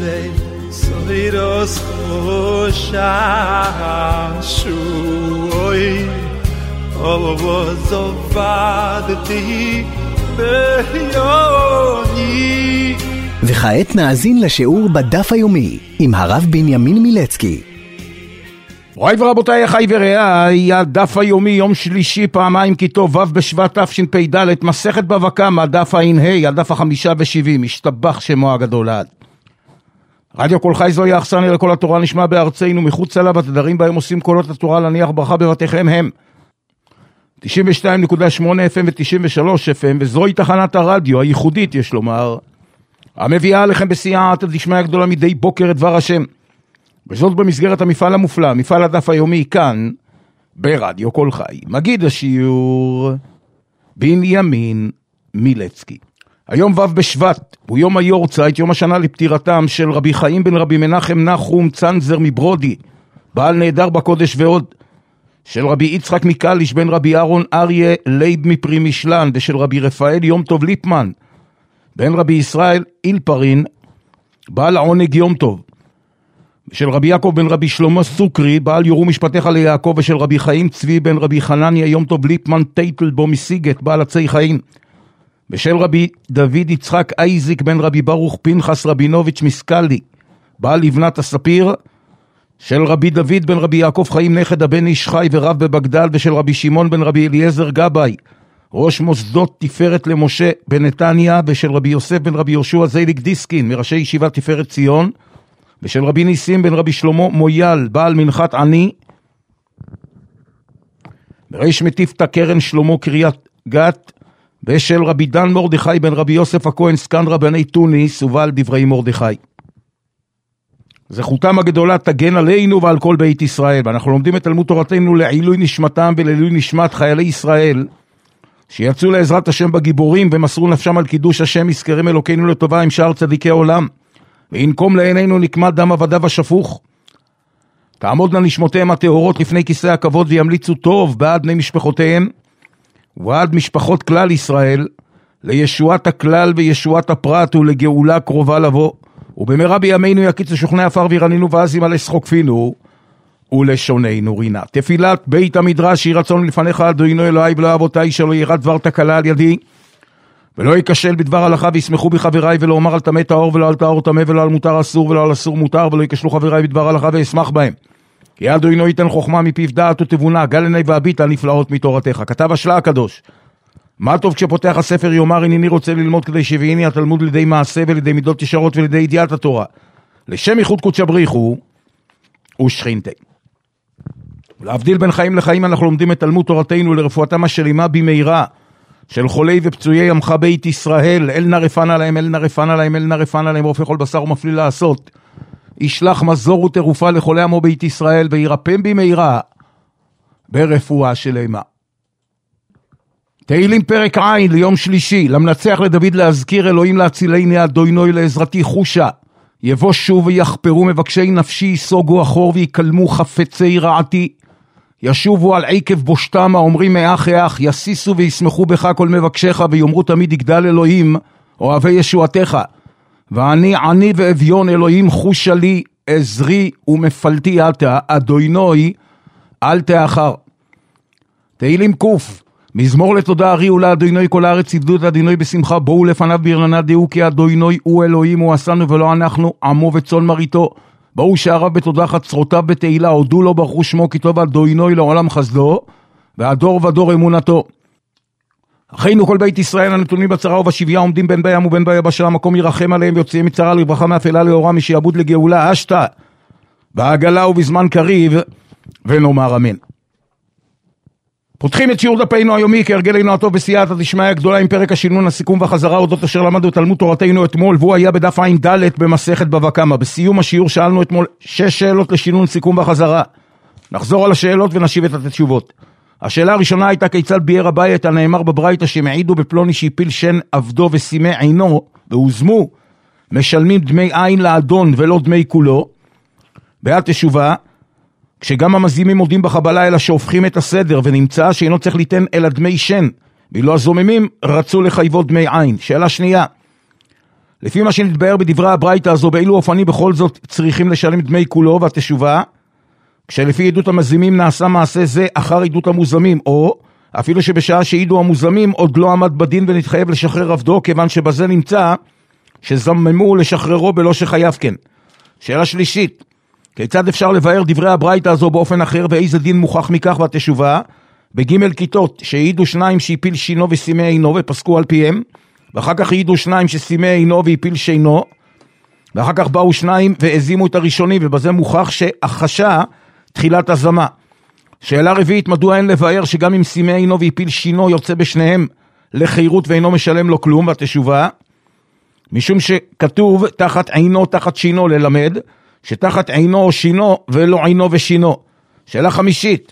soiros khoshoy ovozovadti beyoni. וכעת נאזין לשיעור בדף היומי עם הרב בנימין מילצקי. מוריי ורבותיי, אחיי ורעיי, הדף היומי יום שלישי פעמיים כיתוב ו' בשבט תשפ"ד, מסכת בבא קמא, דף ע"ה, הדף 570, השתבח שמו הגדול לעד. רדיו כל חי זוהי האכסניה לכל התורה נשמע בארצנו, מחוץ לה בתדרים בהם עושים קולות התורה להניח ברכה בבתיכם הם 92.8 FM ו-93 FM, וזוהי תחנת הרדיו הייחודית, יש לומר, המביאה עליכם בסייעתא דשמיא גדולה מדי בוקר את דבר השם, וזאת במסגרת המפעל המופלא, מפעל הדף היומי כאן ברדיו כל חי. מגיד השיעור בנימין מילצקי. היום ו' בשבט הוא יום היורצייט, יום השנה לפטירתם של רבי חיים בן רבי מנחם נחום צנזר מברודי, בעל נהדר בקודש, ועוד של רבי יצחק מקליש בן רבי אהרון אריה לייב מפרי משלן, ושל רבי רפאל יום טוב ליפמן בן רבי ישראל אילפרין בעל העונג יום טוב, של רבי יעקב בן רבי שלמה סוקרי בעל יורו משפטיך ליעקב, ושל רבי חיים צבי בן רבי חנניה יום טוב ליפמן טייטל בו מסיגת בעל עצי חיים, ושל רבי דוד יצחק אייזיק בן רבי ברוך פנחס רבינוביץ' מסקלי בעל לבנת הספיר, של רבי דוד בן רבי יעקב חיים נכד הבן איש חי ורב בבגדל, ושל רבי שמעון בן רבי אליעזר גבאי ראש מוסדות תפארת למשה בנתניה, ושל רבי יוסף בן רבי יהושע זייליק דיסקין מראשי ישיבת תפארת ציון, ושל רבי ניסים בן רבי שלמה מויאל בעל מנחת עני בריש מטיפתא קרן שלמה קריית גת, ושל רבי דן מרדכי בן רבי יוסף הכהן סקן רבני תוניס ובעל דברי מרדכי. זכותם הגדולה תגן עלינו ועל כל בית ישראל, ואנחנו לומדים את תלמוד תורתנו לעילוי נשמתם ולעילוי נשמת חיילי ישראל שיצאו לעזרת השם בגיבורים ומסרו נפשם על קידוש השם, יזכרם אלוקינו לטובה עם שאר צדיקי עולם, וינקום לעינינו נקמת דם עבדיו השפוך. תעמודנה נשמותיהם הטהורות לפני כיסא הכבוד, וימליצו טוב בעד בני משפחותיהם ובעד משפחות כלל ישראל, לישועת הכלל וישועת הפרט ולגאולה קרובה לבוא, ובמהרה בימינו יקיצו שוכני עפר וירנינו ואז ימלא שחוק פינו ולשוננו רינה. תפילת בית המדרש, יהי רצון לפניך אדוני אלוהי ולא אבותיי, שלא ירד דבר תקלה על ידי ולא ייכשל בדבר הלכה, וישמחו בחבריי, ולא אומר על טמא טהור ולא על טהור טמא, ולא על מותר אסור ולא על אסור מותר, ולא ייכשלו חבריי בדבר הלכה וישמח בהם. כי אדוני ייתן חוכמה מפיו דעת ותבונה, גל עיני והביט הנפלאות מתורתך. כתב השלה הקדוש, מה טוב כשפותח הספר יאמר הנני רוצה ללמוד, כדי שהביאני התלמוד לידי מעשה ולידי מידות ישרות ולידי ידיעת התורה, לשם ייחוד קודש בריחו ושכינתי. ולהבדיל בין חיים לחיים, אנחנו לומדים את תלמוד תורתנו לרפואתם השלימה במהרה של חולי ופצועי עמך בית ישראל. אל נא רפאנה להם, אל נא רפאנה להם, אל נא רפאנה להם, רופא כל בשר ומפליא לעשות, ישלח מזור ותרופה לחולי עמו בית ישראל, וירפם במהרה ברפואה שלמה. תהילים פרק עין ליום שלישי. למנצח לדוד להזכיר, אלוהים להצילני אדוני לעזרתי חושה, יבוא שוב ויחפרו מבקשי נפשי, יסוגו אחור ויקלמו חפצי רעתי, ישובו על עקב בושתם האומרים מאח אח, יסיסו וישמחו בך כל מבקשך, ויאמרו תמיד יגדל אלוהים אוהבי ישועתך. ואני עני ואביון, אלוהים חושה לי, עזרי ומפלתי אתה, אדוני אל תאחר. תהילים קוף. מזמור לתודה הריעו לאדוני כל הארץ, עבדו את אדוני בשמחה, בואו לפניו ברננה, דעו כי אדוני הוא אלוהים, הוא עשנו ולא אנחנו, עמו וצאן מרעיתו. בואו שעריו בתודה, חצרותיו בתהילה, הודו לו ברכו שמו, כי טוב אדוני לעולם חסדו והדור ודור אמונתו. אחינו כל בית ישראל הנתונים בצרה ובשביה, עומדים בין בים ובין ביבשה, המקום ירחם עליהם ויוציאים מצרה לברכה, מאפלה לאורה, משעבוד לגאולה, אשתה בעגלה ובזמן קריב, ונאמר אמן. פותחים את שיעור דפנו היומי כהרגלנו הטוב בסייעתא דשמיא הגדולה עם פרק השינון, הסיכום והחזרה אודות אשר למדנו תלמוד תורתנו אתמול, והוא היה בדף ע"ד במסכת בבא קמא. בסיום השיעור שאלנו אתמול 6 שאלות לשינון, סיכום והחזרה. נחזור על השאלות ונשיב את התשובות. השאלה הראשונה הייתה כיצד ביאר הבית הנאמר בברייתא שמעידו בפלוני שהפיל שן עבדו ושימי עינו והוזמו, משלמים דמי עין לאדון ולא דמי כולו. בעד תשובה, כשגם המזימים מודים בחבלה אלא שהופכים את הסדר, ונמצא שאינו צריך ליתן אלא דמי שן, ואילו הזוממים רצו לחייבו דמי עין. שאלה שנייה, לפי מה שנתבהר בדברי הברייתא הזו, באילו אופנים בכל זאת צריכים לשלם דמי כולו והתשובה, כשלפי עדות המזימים נעשה מעשה זה אחר עדות המוזמים, או אפילו שבשעה שעידו המוזמים עוד לא עמד בדין ונתחייב לשחרר עבדו, כיוון שבזה נמצא שזממו לשחררו בלא שחייב כן. שאלה שלישית, כיצד אפשר לבאר דברי הברייתא הזו באופן אחר, ואיזה דין מוכח מכך והתשובה? בג' כיתות שהעידו שניים שהפיל שינו וסימי עינו ופסקו על פיהם, ואחר כך העידו שניים שסימי עינו והפיל שינו, ואחר כך באו שניים והזימו את הראשונים, ובזה מוכח שהחשה תחילת הזמה. שאלה רביעית, מדוע אין לבאר שגם אם סימי עינו והפיל שינו יוצא בשניהם לחירות ואינו משלם לו כלום? והתשובה, משום שכתוב תחת עינו תחת שינו, ללמד שתחת עינו או שינו ולא עינו ושינו. שאלה חמישית,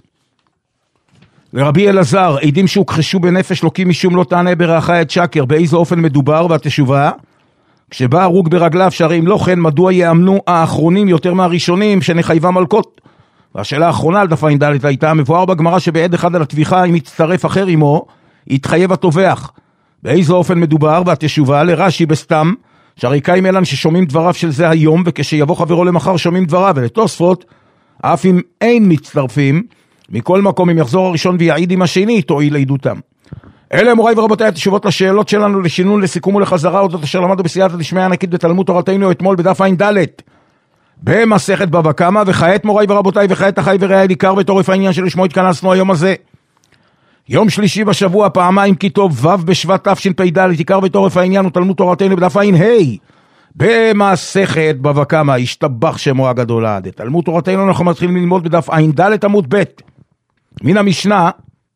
לרבי אלעזר, עדים שהוכחשו בנפש לוקים משום לא תענה ברעך את שקר, באיזה אופן מדובר? והתשובה, כשבא הרוג ברגליו, שהרי אם לא כן, מדוע יאמנו האחרונים יותר מהראשונים שנחייבה מלכות? והשאלה האחרונה על דף ע"ד הייתה, מבואר בגמרא שבעד אחד על התביכה, אם יצטרף אחר עמו, יתחייב התובח. באיזה אופן מדובר? והתשובה, לרש"י בסתם, שהרי קיים אלן ששומעים דבריו של זה היום, וכשיבוא חברו למחר שומעים דבריו, ולתוספות, אף אם אין מצטרפים, מכל מקום אם יחזור הראשון ויעיד עם השני, תועיל לעדותם. אלה מוריי ורבותיי התשובות לשאלות שלנו, לשינון, לסיכום ולחזרה, עוד אשר למדנו בסייעתא דשמיא ענקית בתלמוד תורתנו אתמול בדף ע"ד במסכת בבא קמא. וכעת מוריי ורבותיי, וכעת אחי ורעי, עיקר בתורף העניין שלשמו התכנסנו היום הזה, יום שלישי בשבוע, פעמיים כי טוב, ו' בשבט תשפ"ד, עיקר בתורף העניין הוא תלמוד תורתנו בדף ע"ה במסכת בבא קמא, השתבח שמו הגדול לעד. תלמוד תורתנו אנחנו מתחילים ללמוד בדף ע"ד עמוד ב' מן המשנה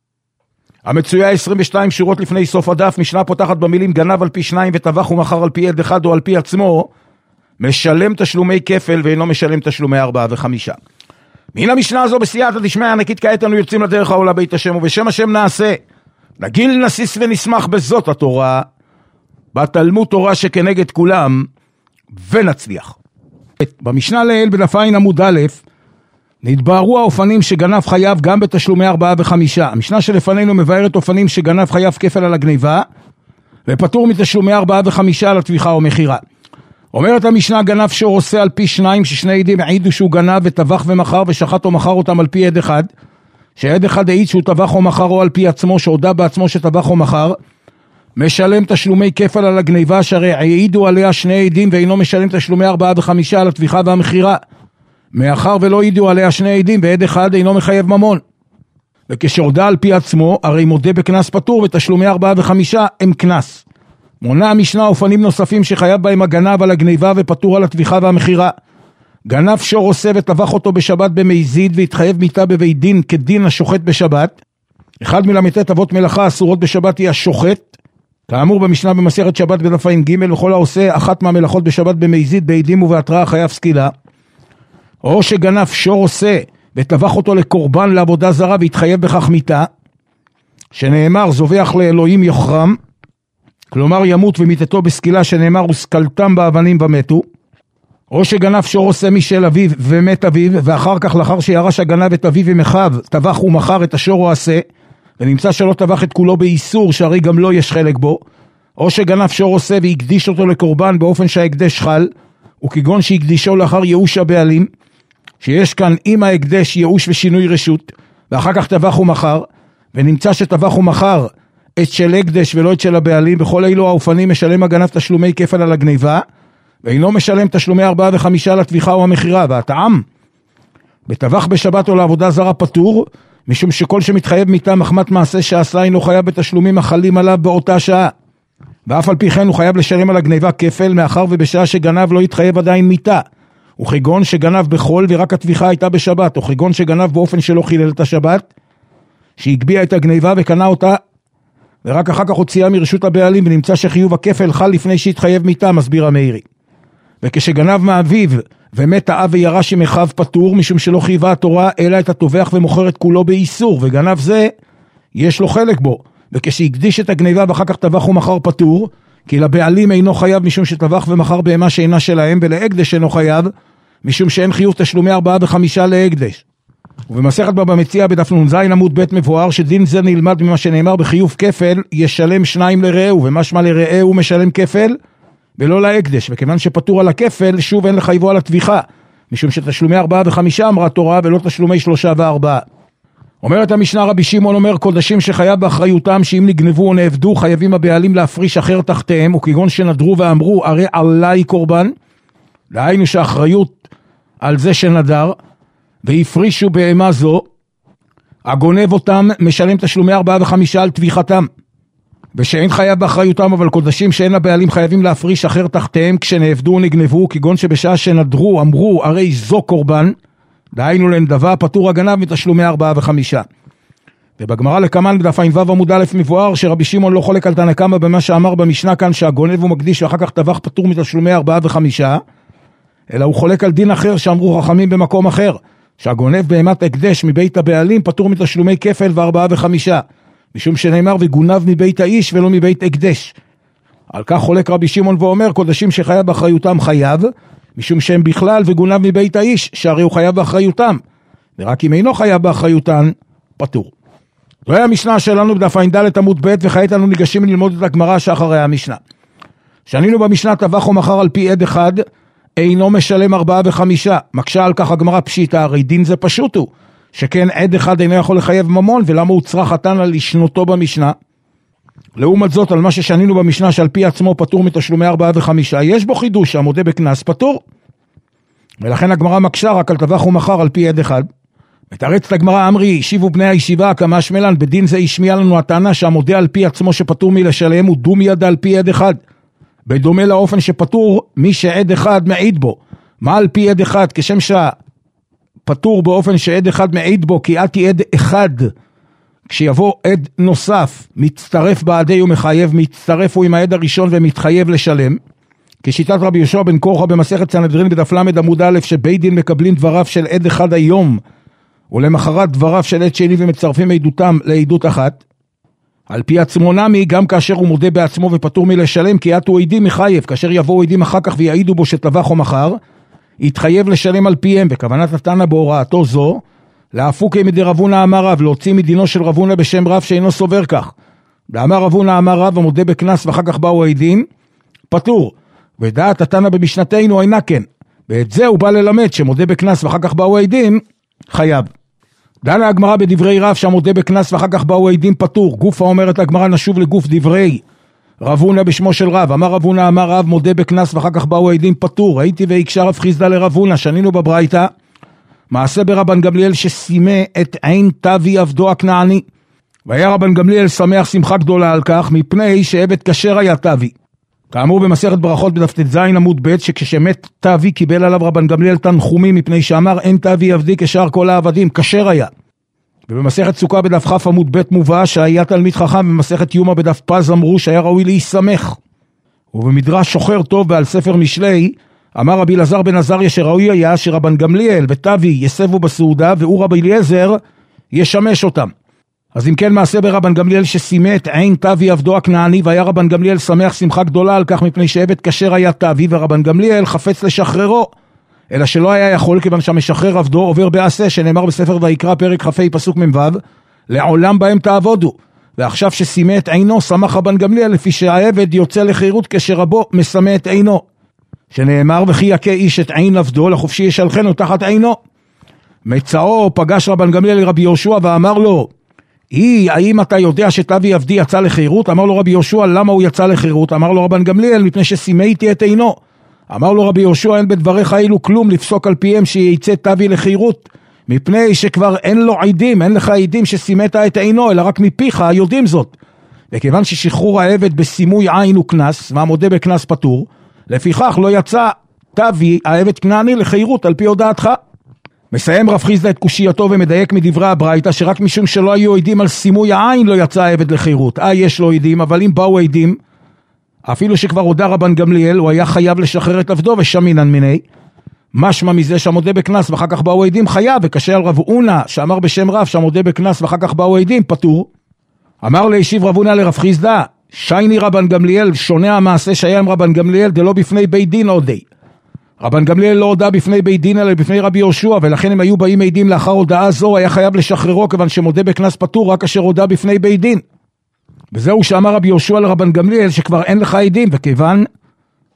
המצויה 22 שורות לפני סוף הדף. משנה פותחת במילים גנב על פי שניים וטבח ומכר על פי עד אחד או על פי עצמו, משלם תשלומי כפל ואינו משלם תשלומי 4 ו5. מן המשנה הזו בסייעתא דשמיא ענקית, כעת אנו יוצאים לדרך העולה בית השם, ובשם השם נעשה, נגיל נסיס ונשמח בזאת התורה, בתלמוד תורה שכנגד כולם, ונצליח. במשנה לעיל בדף ע' עמוד א' נתבהרו האופנים שגנב חייב גם בתשלומי 4 ו5. המשנה שלפנינו מבארת אופנים שגנב חייב כפל על הגניבה, ופטור מתשלומי 4 ו5 על התביכה או מחירה. אומרת המשנה, גנב שור עושה על פי שניים ששני עדים העידו שהוא גנב וטבח ומכר ושחט או מכר אותם על פי עד אחד, שעד אחד העיד שהוא טבח או מכר, או על פי עצמו שהודע בעצמו שטבח או מכר, משלם תשלומי כפל על הגניבה, שהרי העידו עליה שני עדים ואינו משלם תשלומי 4 ו5 על התביכה והמחירה, מאחר ולא העידו עליה שני עדים ועד אחד אינו מחייב ממון. וכשהודע על פי עצמו, הרי מודה בקנס פטור, ותשלומי 4 ו5 הם קנס. מונה המשנה אופנים נוספים שחייב בהם הגנב על הגניבה ופטור על התביכה והמחירה. גנב שור עושה וטבח אותו בשבת במזיד והתחייב מיתה בבית דין כדין השוחט בשבת. אחד מל"ט אבות מלאכה אסורות בשבת היא השוחט, כאמור במשנה במסכת שבת בדף ע"ג, וכל העושה אחת מהמלאכות בשבת במזיד בעדים ובהתראה חייב סקילה. או שגנב שור עושה וטבח אותו לקורבן לעבודה זרה והתחייב בכך מיתה, שנאמר זובח לאלוהים יוחרם, כלומר ימות ומיתתו בסקילה, שנאמר וסקלתם באבנים ומתו. או שגנב שור עושה משל אביו ומת אביו, ואחר כך לאחר שירש הגנב את אביו ומחיו טבח ומכר את השור או עשה, ונמצא שלא טבח את כולו באיסור שהרי גם לא יש חלק בו. או שגנב שור עושה והקדיש אותו לקורבן באופן שההקדש חל, וכגון שהקדישו לאחר ייאוש הבעלים, שיש כאן עם ההקדש ייאוש ושינוי רשות, ואחר כך טבח ומכר, ונמצא שטבח ומכר את של הקדש ולא את של הבעלים, בכל אילו האופנים משלם הגנב תשלומי כפל על הגניבה, ואינו משלם תשלומי 4 ו5 על התביכה או המחירה. והטעם בטבח בשבת או לעבודה זרה פטור, משום שכל שמתחייב מיתה מחמת מעשה שעשה אינו חייב בתשלומים החלים עליו באותה שעה, ואף על פי כן הוא חייב לשלם על הגניבה כפל, מאחר ובשעה שגנב לא יתחייב עדיין מיתה, וכגון שגנב בחול ורק התביכה הייתה בשבת, או כגון שגנב באופן שלא חילל את השבת, שהגביע את הגניבה וקנה אותה ורק אחר כך הוציאה מרשות הבעלים, ונמצא שחיוב הכפל חל לפני שהתחייב מיתה, מסביר המאירי. וכשגנב מאביו ומת האב וירש עם אחיו פטור, משום שלא חייבה התורה אלא את הטובח ומוכר את כולו באיסור, וגנב זה יש לו חלק בו. וכשהקדיש את הגניבה ואחר כך טבח ומכר פטור, כי לבעלים אינו חייב משום שטבח ומכר בהמה שאינה שלהם, ולהקדש אינו חייב משום שאין חיוב תשלומי 4 ו5 להקדש. ובמסכת בבא מציעא בדף נ"ז עמוד ב' מבואר שדין זה נלמד ממה שנאמר בחיוב כפל, ישלם שניים לרעהו, ומשמע לרעהו משלם כפל ולא להקדש, וכיוון שפטור על הכפל, שוב אין לחייבו על התביכה, משום שתשלומי 4 ו5 אמרה תורה, ולא תשלומי 3 ו4. אומרת המשנה, רבי שמעון אומר, קודשים שחייב באחריותם, שאם נגנבו או נעבדו, חייבים הבעלים להפריש אחר תחתיהם, וכגון שנדרו ואמרו, הרי עליי קורבן, דהיינו שהאחריות על זה שנדר, והפרישו בהמה זו, הגונב אותם משלם תשלומי 4 ו5 על תביכתם, ושאין חייב באחריותם, אבל קודשים שאין הבעלים חייבים להפריש אחר תחתיהם כשנעבדו או נגנבו, כגון שבשעה שנדרו אמרו הרי זו קורבן, דהיינו לנדבה, פטור הגנב מתשלומי 4 ו5. ובגמרא לקמן בדף ע"ו עמוד א' מבואר שרבי שמעון לא חולק על תנא קמא במה שאמר במשנה כאן שהגונב הוא מקדיש ואחר כך טבח פטור מתשלומי 4 ו5, אלא הוא חולק על דין אחר שאמרו חכמים במקום אחר, שהגונב בהמת הקדש מבית הבעלים פטור מתשלומי כפל ו4 ו5, משום שנאמר וגונב מבית האיש ולא מבית הקדש. על כך חולק רבי שמעון ואומר קודשים שחייב באחריותם חייב, משום שהם בכלל וגונב מבית האיש, שהרי הוא חייב באחריותם, ורק אם אינו חייב באחריותן, פטור. זו היה המשנה שלנו בדף ע"ד עמוד ב', וכעת אנו ניגשים ללמוד את הגמרא שאחרי המשנה. שנינו במשנה טבח או מכר על פי עד אחד, אינו משלם 4 ו5, מקשה על כך הגמרא פשיטא, הרי דין זה פשוט הוא, שכן עד אחד אינו יכול לחייב ממון, ולמה הוא צריך חתן על לשנותו במשנה? לעומת זאת, על מה ששנינו במשנה שעל פי עצמו פטור מתשלומי 4 ו5, יש בו חידוש, המודה בקנס פטור. ולכן הגמרא מקשה רק על טבח ומכר על פי עד אחד. מתרצת הגמרא, אמרי, השיבו בני הישיבה, כמה שמלן, בדין זה השמיע לנו הטענה שהמודה על פי עצמו שפטור מלשלם הוא דום יד על פי עד אחד. בדומה לאופן שפטור מי שעד אחד מעיד בו. מה על פי עד אחד? כשם שפטור באופן שעד אחד מעיד בו, כי עתי עד אחד, כשיבוא עד נוסף, מצטרף בעדי ומחייב, מצטרף הוא עם העד הראשון ומתחייב לשלם. כשיטת רבי יהושע בן קורחה במסכת סנהדרין בדף למד עמוד א', שבית דין מקבלים דבריו של עד אחד היום, ולמחרת דבריו של עד שני ומצרפים עדותם לעדות אחת. על פי עצמו נמי, גם כאשר הוא מודה בעצמו ופטור מלשלם, כי עתו עדים מחייב, כאשר יבואו עדים אחר כך ויעידו בו שטבח או מחר, יתחייב לשלם על פיהם, וכוונת התנא בהוראתו זו, להפוקי מדי רב הונא אמר רב, להוציא מדינו של רב הונא בשם רב שאינו סובר כך. ואמר רב הונא אמר רב, המודה בקנס ואחר כך באו העדים, פטור. ודעת התנא במשנתנו אינה כן. ואת זה הוא בא ללמד, שמודה בקנס ואחר כך באו העדים, חייב. דנה הגמרא בדברי רב, שהמודה בקנס ואחר כך באו העדים פטור. גופה אומרת הגמרא, נשוב לגוף דברי רב הונא בשמו של רב. אמר רב הונא אמר רב, מודה בקנס ואחר כך באו העדים פטור. הייתי והקשה רב חיסדא לרב הונא, שנינו בברייתא, מעשה ברבן גמליאל שסימא את עין תבי עבדו הכנעני. והיה רבן גמליאל שמח שמחה גדולה על כך, מפני שעבד כשר היה תבי. כאמור במסכת ברכות בדף ט"ז עמוד ב', שכשמת תבי קיבל עליו רבן גמליאל תנחומים, מפני שאמר אין תבי עבדי כשאר כל העבדים, כשר היה. ובמסכת סוכה בדף כ' עמוד ב' מובא שהיה תלמיד חכם, במסכת יומא בדף פז אמרו שהיה ראוי להיסמך. ובמדרש שוחר טוב ועל ספר משלי, אמר רבי אלעזר בן עזריה שראוי היה שרבן גמליאל ותבי יסבו בסעודה, והוא רבי אליעזר ישמש אותם. אז אם כן מעשה ברבן גמליאל שסימא את עין תבי עבדו הכנעני, והיה רבן גמליאל שמח שמחה גדולה על כך, מפני שעבד כשר היה תבי, ורבן גמליאל חפץ לשחררו, אלא שלא היה יכול, כיוון שהמשחרר עבדו עובר בעשה, שנאמר בספר ויקרא פרק כ"ה פסוק מ"ו, לעולם בהם תעבודו. ועכשיו שסימא את עינו שמח רבן גמליאל, לפי שהעבד יוצא לחירות כשרבו מסמא את עינו, שנאמר וכי יכה איש את עין עבדו לחופשי ישלחנו תחת עינו. מצאו פגש רבן גמליאל לרבי יהושע ואמר לו, האם אתה יודע שתבי עבדי יצא לחירות? אמר לו רבי יהושע, למה הוא יצא לחירות? אמר לו רבן גמליאל, מפני שסימאתי את עינו. אמר לו רבי יהושע, אין בדבריך אילו כלום לפסוק על פיהם שיצא תבי לחירות, מפני שכבר אין לו עדים, אין לך עדים שסימאת את עינו, אלא רק מפיך יודעים זאת. וכיוון ששחרור העבד בסימוי עין הוא קנס, והמודה בקנס פטור, לפיכך לא יצא תבי העבד כנעני לחירות על פי הודעתך. מסיים רב חיסדא את קושייתו ומדייק מדברי הברייתא, שרק משום שלא היו עדים על סימוי העין לא יצא העבד לחירות. יש לו עדים, אבל אם באו עדים, אפילו שכבר הודע רבן גמליאל, הוא היה חייב לשחרר את עבדו ושמינן מיני. משמע מזה שהמודה בקנס ואחר כך באו עדים חייב, וקשה על רב הונא שאמר בשם רב שהמודה בקנס ואחר כך באו עדים פטור. אמר להשיב רב הונא לרב חיסדא, שייני רבן גמליאל, שונה המעשה שהיה עם רבן גמליאל דלא בפני בית דין הודי. רבן גמליאל לא הודע בפני בית דין אלא בפני רבי יהושע, ולכן הם היו באים עדים לאחר הודעה זו, היה חייב לשחררו, כיוון שמודה בקנס פטור רק אשר הודע בפני בית דין. וזהו שאמר רבי יהושע לרבן גמליאל שכבר אין לך עדים, וכיוון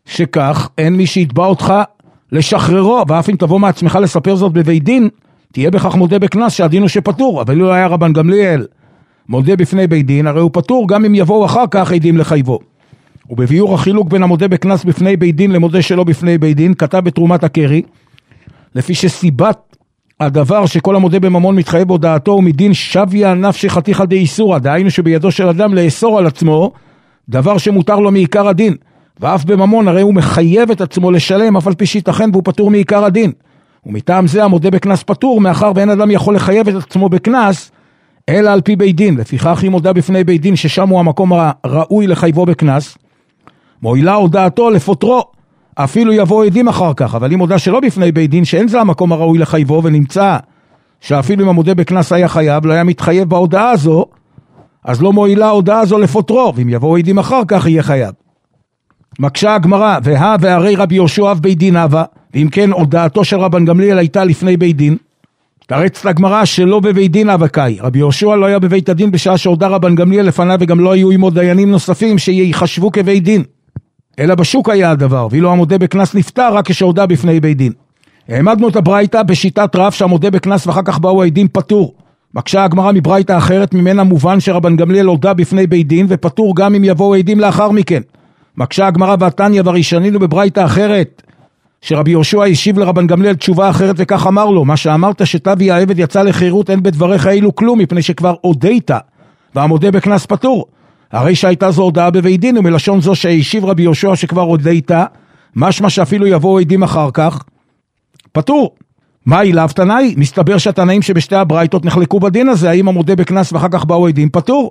שכך אין מי שיתבע אותך לשחררו, ואף אם תבוא מעצמך לספר זאת בבית דין, תהיה בכך מודה בקנס שהדין הוא שפטור. אבל לא היה רבן גמליאל מודה בפני בית דין, הרי הוא פטור גם אם יבואו אחר כך עדים לחייבו. ובביאור החילוק בין המודה בקנס בפני בית דין למודה שלא בפני בית דין, כתב בתרומת הקרי, לפי שסיבת הדבר שכל המודה בממון מתחייב בהודעתו הוא מדין שביה נפשי חתיכא דאיסורא, דהיינו שבידו של אדם לאסור על עצמו דבר שמותר לו מעיקר הדין, ואף בממון הרי הוא מחייב את עצמו לשלם אף על פי שיתכן והוא פטור מעיקר הדין. ומטעם זה המודה בקנס פטור, מאחר ואין אדם יכול לחייב את עצמו בקנס אלא על פי בית דין. לפיכך היא מודה בפני בית דין ששם הוא המקום הראוי לחייבו בקנס, מועילה הודעתו לפוטרו אפילו יבוא עדים אחר כך. אבל היא מודה שלא בפני בית דין שאין זה המקום הראוי לחייבו, ונמצא שאפילו אם המודה בקנס היה חייב לא היה מתחייב בהודעה הזו, אז לא מועילה ההודעה הזו לפוטרו, ואם יבוא עדים אחר כך יהיה חייב. מקשה הגמרא, והרי רבי יהושע אב בית דין הווה, ואם כן הודעתו של רבן גמליאל הייתה לפני בית דין, תרץ לגמרא שלא בבית דין הווה קאי. רבי יהושע לא היה בבית הדין בשעה שהודע רבן גמליאל לפניו, וגם לא היו עמו דיינים נוספים שיחשבו כבית דין, אלא בשוק היה הדבר, ואילו המודה בקנס נפטר רק כשהודע בפני בית דין. העמדנו את הברייתא בשיטת רב שהמודה בקנס ואחר כך באו העדים פטור. מקשה הגמרא מברייתא אחרת ממנה מובן שרבן גמליאל הודע בפני בית דין ופטור גם אם יבואו עדים לאחר מכן. מקשה הגמרא והתניא והראשנינו בברייתא אחרת שרבי יהושע השיב לרבן גמליאל תשובה אחרת וכך אמר לו, מה שאמרת שתביא העבד יצא לחירות אין בדבריך אילו כלום, מפני שכבר הודית והמודה בקנס פטור. הרי שהייתה זו הודעה בבית דין, ומלשון זו שהשיב רבי יהושע שכבר הודית, משמע שאפילו יבואו עדים אחר כך פטור. מה אליו תנאי? מסתבר שהתנאים שבשתי הברייתות נחלקו בדין הזה, האם המודה בקנס ואחר כך באו עדים פטור.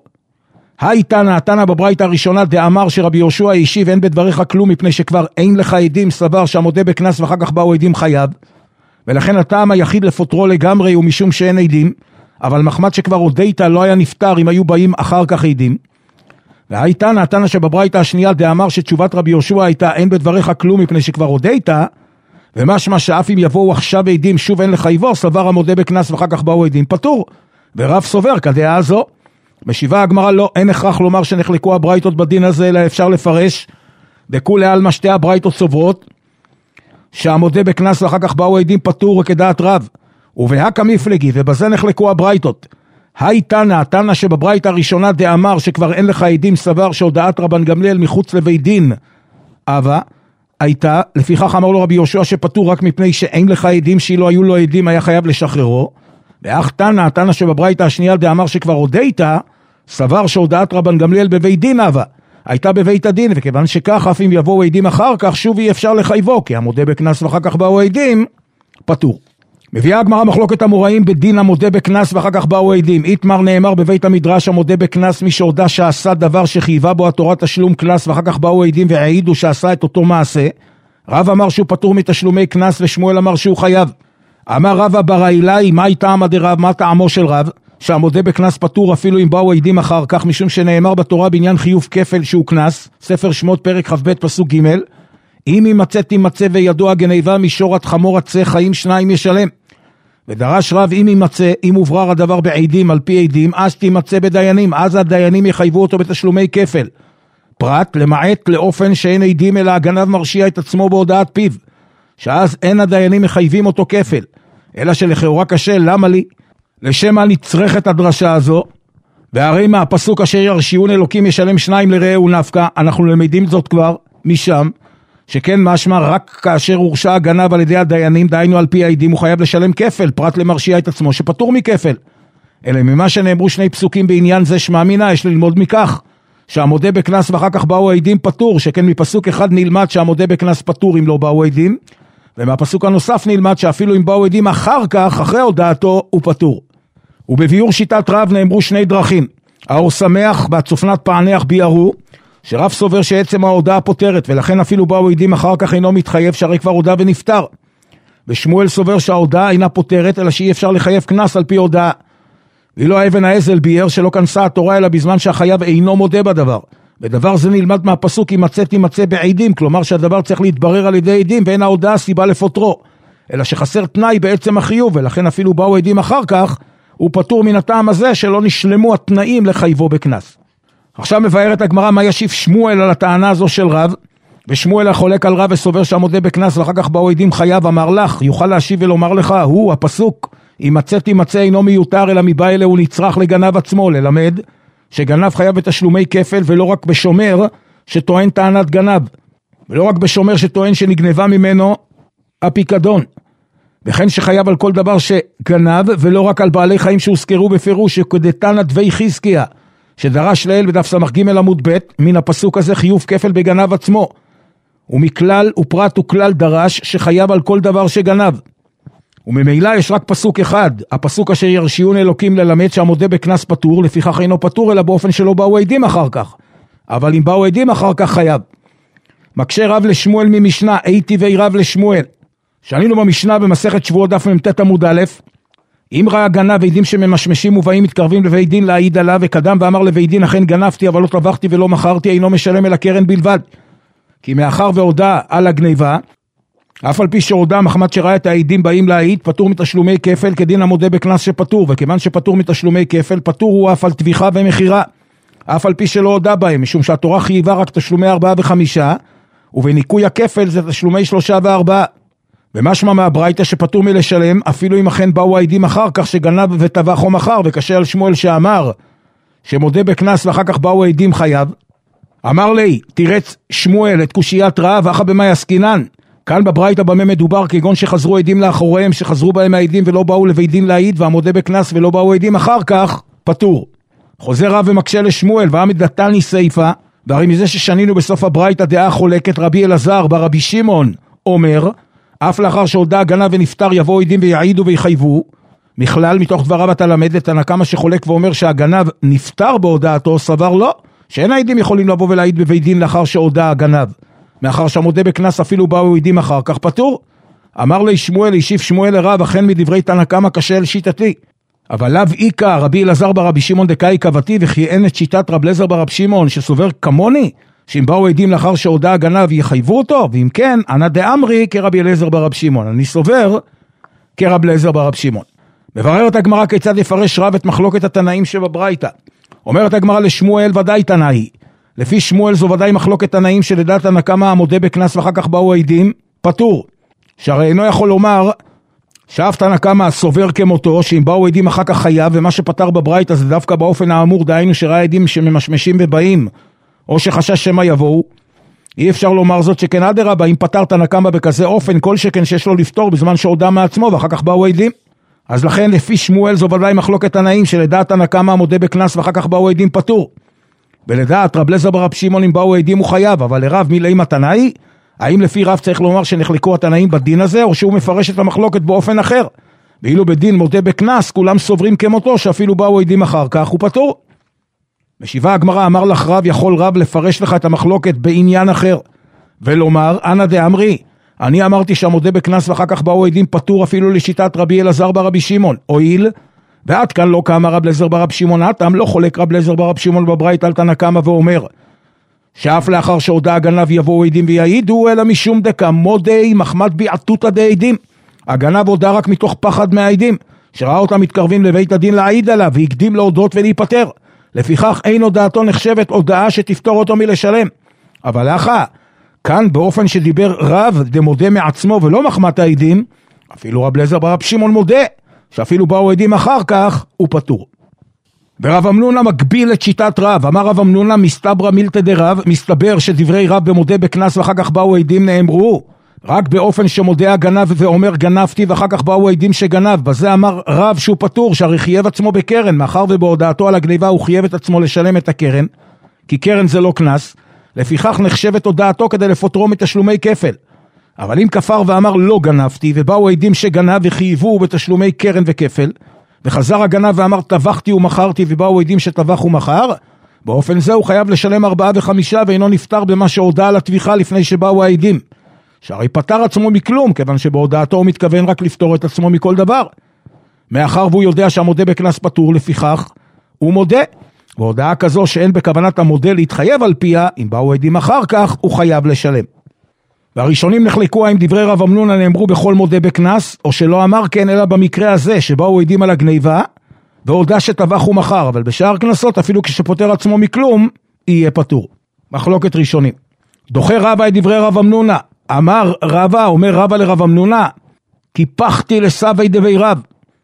התנא בברייתא הראשונה דאמר שרבי יהושע השיב אין בדבריך כלום, מפני שכבר אין לך עדים, סבר שהמודה בקנס ואחר כך באו עדים חייב, ולכן הטעם היחיד לפוטרו לגמרי הוא משום שאין עדים, אבל מחמת שכבר הודית לא היה נפטר אם היו באים אחר כך עדים. התנא שבברייתא השנייה דאמר שתשובת רבי יהושע הייתה אין בדבריך כלום מפני שכבר הודית, ומשמע שאף אם יבואו עכשיו עדים שוב אין לחייבו, סבר המודה בקנס ואחר כך באו עדים פטור. ורב סובר כדעה זו. משיבה הגמרא לא, אין הכרח לומר שנחלקו הברייתות בדין הזה, אלא אפשר לפרש דכולי עלמא שתי הברייתות סוברות שהמודה בקנס ואחר כך באו עדים פטור וכדעת רב, ובהקא מפלגי, ובזה נחלקו הברייתות. התנא שבברייתא הראשונה דאמר שכבר אין לך עדים, סבר שהודעת רבן גמליאל מחוץ לבית דין אבל הייתה, לפיכך אמר לו רבי יהושע שפטור רק מפני שאין לך עדים, שאילו היו לו עדים היה חייב לשחררו. ואך תנא שבברייתא השנייה דאמר שכבר הודית, סבר שהודעת רבן גמליאל בבית דין אבל הייתה בבית הדין, וכיוון שכך אף אם יבואו עדים אחר כך שוב אי אפשר לחייבו, כי המודה בקנס ואחר כך באו עדים פטור. מביאה הגמרא מחלוקת המוראים בדין המודה בקנס ואחר כך באו עדים. איתמר נאמר בבית המדרש המודה בקנס מי שהודע שעשה דבר שחייבה בו התורה תשלום קנס ואחר כך באו עדים והעידו שעשה את אותו מעשה. רב אמר שהוא פטור מתשלומי קנס ושמואל אמר שהוא חייב. אמר רבא בר אילאי מה טעמא דרב, מה טעמו של רב שהמודה בקנס פטור אפילו אם באו עדים אחר כך, משום שנאמר בתורה בעניין חיוב כפל שהוא קנס, ספר שמות פרק כ"ב פסוק ג' אם ימצא תימצא וידוע גניבה משורת חמור עצה חיים שניים ישלם. ודרש רב אם ימצא, אם הוברר הדבר בעדים על פי עדים, אז תימצא בדיינים, אז הדיינים יחייבו אותו בתשלומי כפל. פרט למעט לאופן שאין עדים אלא הגנב מרשיע את עצמו בהודעת פיו, שאז אין הדיינים מחייבים אותו כפל, אלא שלכאורה קשה, למה לי? לשם מה נצרכת הדרשה הזו? והרי מה הפסוק אשר ירשיעון אלוקים ישלם שניים לרעהו נפקא, אנחנו למדים זאת כבר משם, שכן משמע רק כאשר הורשע הגנב על ידי הדיינים, דהיינו על פי העדים, הוא חייב לשלם כפל, פרט למרשיע את עצמו שפטור מכפל. אלא ממה שנאמרו שני פסוקים בעניין זה שמאמינה, יש ללמוד מכך שהמודה בקנס ואחר כך באו העדים פטור, שכן מפסוק אחד נלמד שהמודה בקנס פטור אם לא באו העדים, ומהפסוק הנוסף נלמד שאפילו אם באו עדים אחר כך, אחרי הודעתו, הוא פטור. ובביאור שיטת רב נאמרו שני דרכים. האור שמח והצופנת פענח ביארו, שרב סובר שעצם ההודעה פותרת, ולכן אפילו באו עדים אחר כך אינו מתחייב, שהרי כבר הודע ונפטר. ושמואל סובר שההודעה אינה פותרת, אלא שאי אפשר לחייב קנס על פי הודעה. ואילו האבן העזל ביאר שלא כנסה התורה אלא בזמן שהחייב אינו מודה בדבר. ודבר זה נלמד מהפסוק תימצא בעדים, כלומר שהדבר צריך להתברר על ידי עדים, ואין ההודעה סיבה לפוטרו, אלא שחסר תנאי בעצם החיוב, ולכן אפילו באו עדים אחר כך, הוא פטור מן הטעם הזה שלא נשלמו התנאים לחייבו בקנס. עכשיו מבארת הגמרא מה ישיב שמואל על הטענה הזו של רב, ושמואל החולק על רב וסובר שהמודה בקנס ואחר כך באו עדים חייב, אמר לך, יוכל להשיב ולומר לך, הוא הפסוק, אם מצא אינו מיותר אלא מבא אלה הוא נצרך לגנב עצמו, ללמד שגנב חייב בתשלומי כפל ולא רק בשומר שטוען טענת גנב, ולא רק בשומר שטוען שנגנבה ממנו הפיקדון, וכן שחייב על כל דבר שגנב ולא רק על בעלי חיים שהוזכרו בפירוש, שכדתנא דבי חזקיה שדרש לאל בדף ס"ג עמוד ב' מן הפסוק הזה חיוב כפל בגנב עצמו, ומכלל ופרט וכלל דרש שחייב על כל דבר שגנב. וממילא יש רק פסוק אחד, הפסוק אשר ירשיון אלוקים ללמד שהמודה בקנס פטור, לפיכך אינו פטור אלא באופן שלא באו עדים אחר כך, אבל אם באו עדים אחר כך חייב. מקשה רב לשמואל ממשנה, טבעי רב לשמואל, שענינו במשנה במסכת שבועות דף מ"ט עמוד א', אם ראה גנב עדים שממשמשים ובאים מתקרבים לבית דין להעיד עליו, וקדם ואמר לבית דין אכן גנבתי אבל לא טבחתי ולא מכרתי, אינו משלם אל הקרן בלבד, כי מאחר והודע על הגניבה, אף על פי שהודע מחמת שראה את העדים באים להעיד, פטור מתשלומי כפל כדין המודה בקנס שפטור, וכיוון שפטור מתשלומי כפל, פטור הוא אף על טביחה ומכירה, אף על פי שלא הודע בהם, משום שהתורה חייבה רק תשלומי 4 ו5, ובניקוי הכפל זה תשלומי 3 ו4. ומשמע מהברייתא שפטור מלשלם, אפילו אם אכן באו העדים אחר כך שגנב וטבח או מכר, וקשה על שמואל שאמר שמודה בקנס ואחר כך באו העדים חייב. אמר לי, תירץ שמואל את קושיית רב, אחא במאי עסקינן. כאן בברייתא במה מדובר, כגון שחזרו עדים לאחוריהם, שחזרו בהם העדים ולא באו לבית דין להעיד, והמודה בקנס ולא באו עדים אחר כך, פטור. חוזר רב ומקשה לשמואל, ועמד דתני סייפה, והרי מזה ששנינו בסוף הברייתא דעה חולקת, רבי אלעזר ברבי שמעון אומר, אף לאחר שהודע הגנב ונפטר יבואו עדים ויעידו ויחייבו. מכלל מתוך דבריו אתה למד את הנקמה שחולק ואומר שהגנב נפטר בהודעתו, סבר לא, שאין העדים יכולים לבוא ולהעיד בבית דין לאחר שהודע הגנב, מאחר שהמודה בקנס אפילו באו עדים אחר כך פטור. אמר לי שמואל, השיב שמואל לרב, אכן מדברי תנקמה קשה אל שיטתי, אבל לאו איקה רבי אלעזר ברבי שמעון דקאי קבתי, וכי אין את שיטת רב אליעזר ברבי שמעון שסובר כמוני, שאם באו עדים לאחר שהודע הגנב יחייבו אותו, ואם כן, אנא דאמרי כרבי אליעזר ברבי שמעון, אני סובר כרבי אליעזר ברבי שמעון. מבררת הגמרא כיצד יפרש רב את מחלוקת התנאים שבברייתא. אומרת הגמרא לשמואל ודאי תנאי, לפי שמואל זו ודאי מחלוקת תנאים שלדעת הנקמה המודה בקנס ואחר כך באו עדים פטור, שהרי אינו יכול לומר שאף תנקמה סובר כמותו שאם באו עדים אחר כך חייב, ומה שפטר בברייתא זה דווקא באופן האמור, דהיינו שראה עדים שממשמשים ובאים או שחשש שמא יבואו. אי אפשר לומר זאת שכן אדרבה, אם פטר תנקמה בכזה אופן, כל שכן שיש לו לפתור בזמן שהודע מעצמו ואחר כך באו עדים. אז לכן לפי שמואל זו ודאי מחלוקת תנאים שלדעת הנקמה המודה בקנס ואחר כך באו עדים פטור, ולדעת רב אליעזר ברבי שמעון אם באו עדים הוא חייב. אבל לרב מילאי מתנאי, האם לפי רב צריך לומר שנחלקו התנאים בדין הזה, או שהוא מפרש את המחלוקת באופן אחר, ואילו בדין מודה בקנס כולם סוברים כמותו שאפילו באו עדים אחר כך הוא פטור. משיבה הגמרא, אמר לך רב, יכול רב לפרש לך את המחלוקת בעניין אחר ולומר אנא דאמרי, אני אמרתי שהמודה בקנס ואחר כך באו עדים פטור אפילו לשיטת רבי אלעזר ברבי שמעון, הואיל ועד כאן לא קמה רב אליעזר ברבי שמעון, הטעם לא חולק רב אליעזר ברבי שמעון בברייתא על תנקמה ואומר שאף לאחר שהודע הגנב יבואו עדים ויעידו, אלא משום דקה מודי מחמת ביעתותא דעדים, הגנב הודע רק מתוך פחד מהעדים שראה אותם מתקרבים לבית הדין להעיד עליו והקדים להודות ולהיפטר, לפיכך אין הודעתו נחשבת הודעה שתפתור אותו מלשלם. אבל לאחר כאן באופן שדיבר רב דמודה מעצמו ולא מחמת העדים, אפילו רב אליעזר ברבי שמעון מודה שאפילו באו עדים אחר כך הוא פטור. ורב אמנונה מגביל את שיטת רב, אמר רב אמנונה מסתברא מילתא דרב, מסתבר שדברי רב במודה בקנס ואחר כך באו עדים נאמרו רק באופן שמודה הגנב ואומר גנבתי ואחר כך באו עדים שגנב, בזה אמר רב שהוא פטור, שהרי חייב עצמו בקרן, מאחר ובהודעתו על הגניבה הוא חייב את עצמו לשלם את הקרן, כי קרן זה לא קנס, לפיכך נחשבת הודעתו כדי לפוטרו מתשלומי כפל. אבל אם כפר ואמר לא גנבתי ובאו עדים שגנב וחייבו בתשלומי קרן וכפל, וחזר הגנב ואמר טבחתי ומכרתי ובאו עדים שטבח ומכר, באופן זה הוא חייב לשלם 4 ו5 ואינו נפטר במה שהודע על הטביחה לפני שבאו העדים, שהרי פטר עצמו מכלום, כיוון שבהודעתו הוא מתכוון רק לפתור את עצמו מכל דבר. מאחר והוא יודע שהמודה בקנס פטור, לפיכך הוא מודה, והודעה כזו שאין בכוונת המודה להתחייב על פיה, אם באו עדים אחר כך הוא חייב לשלם. והראשונים נחלקו האם דברי רב אמנונה נאמרו בכל מודה בקנס, או שלא אמר כן אלא במקרה הזה שבאו עדים על הגניבה והודע שטבח ומכר, אבל בשאר קנסות אפילו כשפוטר עצמו מכלום יהיה פטור. מחלוקת ראשונים. דוחה רבא את דברי רב אמנונה. אמר רבא, אומר רבא לרב אמנונה, קיפחתי לסבי דבי רב.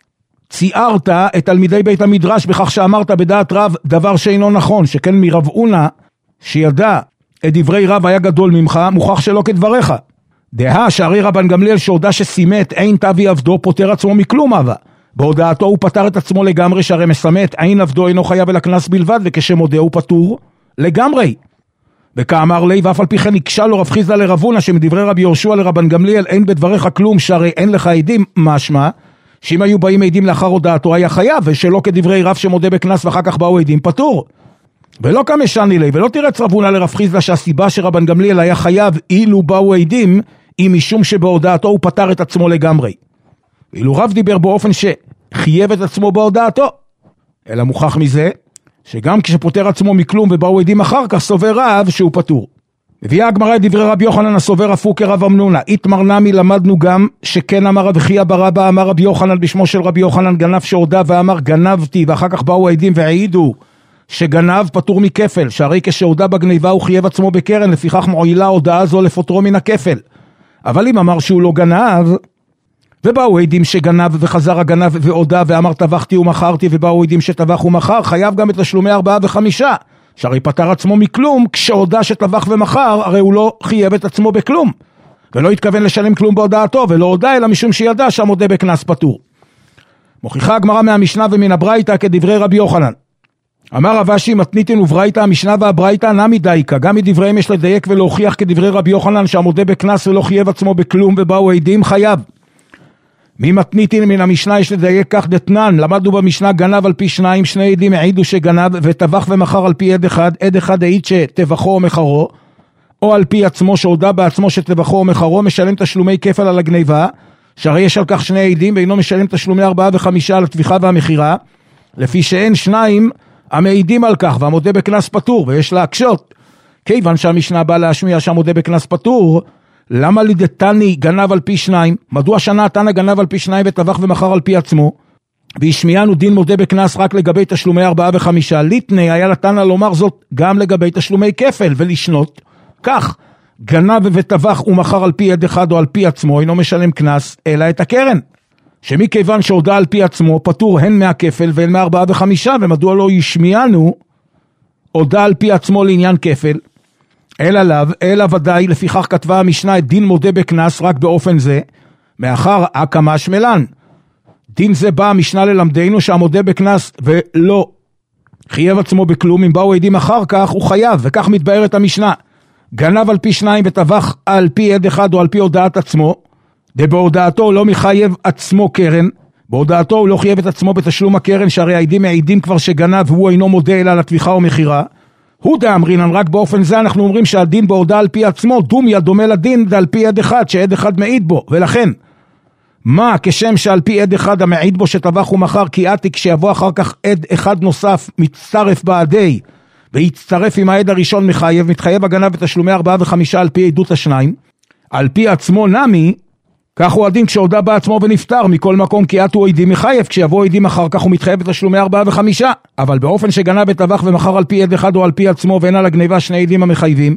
ציירת את תלמידי בית המדרש בכך שאמרת בדעת רב דבר שאינו נכון, שכן מרב אונה שידע את דברי רב היה גדול ממך, מוכח שלא כדבריך. דהה שהרי רבן גמליאל שהודע שסימת אין תבי עבדו פותר עצמו מכלום אבא. בהודעתו הוא פטר את עצמו לגמרי, שהרי מסמת אין עבדו אינו חייב אלא קנס בלבד, וכשמודה הוא פטור לגמרי. וכאמר לי, ואף על פי כן הקשה לו רב חיסדא לרב הונא שמדברי רבי יהושע לרבן גמליאל אין בדבריך כלום, שהרי אין לך עדים, משמע שאם היו באים עדים לאחר הודעתו היה חייב, ושלא כדברי רב שמודה בקנס ואחר כך באו עדים פטור. ולא כמשני לי, ולא תירץ רב הונא לרב חיסדא שהסיבה שרבן גמליאל היה חייב אילו באו עדים, היא משום שבהודעתו הוא פטר את עצמו לגמרי. ואילו רב דיבר באופן שחייב את עצמו בהודעתו, אלא מוכח מזה שגם כשפוטר עצמו מכלום ובאו עדים אחר כך סובר רב שהוא פטור. הביאה הגמרא את דברי רבי יוחנן הסובר אף הוא כרב אמנונה. איתמר נמי למדנו גם שכן אמר רב חייא בר אבא אמר רבי יוחנן בשמו של רבי יוחנן גנב שהודה ואמר גנבתי, ואחר כך באו העדים והעידו שגנב פטור מכפל, שהרי כשהודה בגניבה הוא חייב עצמו בקרן, לפיכך מועילה הודעה זו לפוטרו מן הכפל. אבל אם אמר שהוא לא גנב ובאו עדים שגנב וחזר הגנב והודה ואמר טבחתי ומכרתי, ובאו עדים שטבח ומכר, חייב גם את תשלומי 4 ו5, שהרי פטר עצמו מכלום. כשהודה שטבח ומכר הרי הוא לא חייב את עצמו בכלום, ולא התכוון לשלם כלום בהודעתו, ולא הודה אלא משום שידע שהמודה בקנס פטור. מוכיחה הגמרא מהמשנה ומן הברייתא כדברי רבי יוחנן. אמר רב אשי מתניתין וברייתא, המשנה והברייתא נמי דייקה, גם מדבריהם יש לדייק ולהוכיח כדברי רבי יוחנן שהמודה בקנס ולא חייב עצמו בכלום ובאו עדים חייב. ממתניתין מן המשנה יש לדייק כך דתנן, למדנו במשנה גנב על פי 2, 2 עדים העידו שגנב, וטבח ומכר על פי עד אחד העיד שטבחו או מכרו, או על פי עצמו שהודה בעצמו שטבחו או מכרו, משלם תשלומי כפל על הגניבה, שהרי יש על כך 2 עדים, ואינו משלם תשלומי 4 ו5 על הטביחה והמכירה, לפי שאין 2 המעידים על כך, והמודה בקנס פטור, ויש להקשות. כיוון שהמשנה באה להשמיע שהמודה בקנס פטור, למה לידתני גנב על פי 2? מדוע שנה תנא גנב על פי 2 וטבח ומכר על פי עצמו? והשמיענו דין מודה בקנס רק לגבי תשלומי 4 ו5. ליתני היה לתנא לומר זאת גם לגבי תשלומי כפל ולשנות. כך, גנב וטבח ומכר על פי עד אחד או על פי עצמו, אינו משלם קנס, אלא את הקרן. שמכיוון שהודע על פי עצמו, פטור הן מהכפל והן מ4 ו5, ומדוע לא ישמיענו הודע על פי עצמו לעניין כפל? אלא ודאי, לפיכך כתבה המשנה את דין מודה בקנס רק באופן זה, מאחר הקמה שמלן. דין זה בא המשנה ללמדנו שהמודה בקנס ולא חייב עצמו בכלום, אם באו עדים אחר כך הוא חייב, וכך מתבארת המשנה. גנב על פי 2 וטבח על פי עד אחד או על פי הודעת עצמו, ובהודעתו לא מחייב עצמו קרן, בהודעתו הוא לא חייב את עצמו בתשלום הקרן, שהרי העדים מעידים כבר שגנב והוא אינו מודה אלא על הטביחה או מחירה. הוא דאמרינן, רק באופן זה אנחנו אומרים שהדין בהודעה על פי עצמו דומיה דומה לדין על פי עד אחד שעד אחד מעיד בו, ולכן מה כשם שעל פי עד אחד המעיד בו שטבח ומכר כי עתיק שיבוא אחר כך עד אחד נוסף מצטרף בעדי ויצטרף עם העד הראשון מתחייב הגנב בתשלומי 4 ו5 על פי עדות השניים. על פי עצמו נמי, כך הוא הדין כשהודע בעצמו ונפטר, מכל מקום כי עתו עדים מחייב, כשיבוא עדים אחר כך הוא מתחייב בתשלומי 4 ו5, אבל באופן שגנב וטבח ומכר על פי עד אחד או על פי עצמו ואין על הגניבה 2 עדים המחייבים,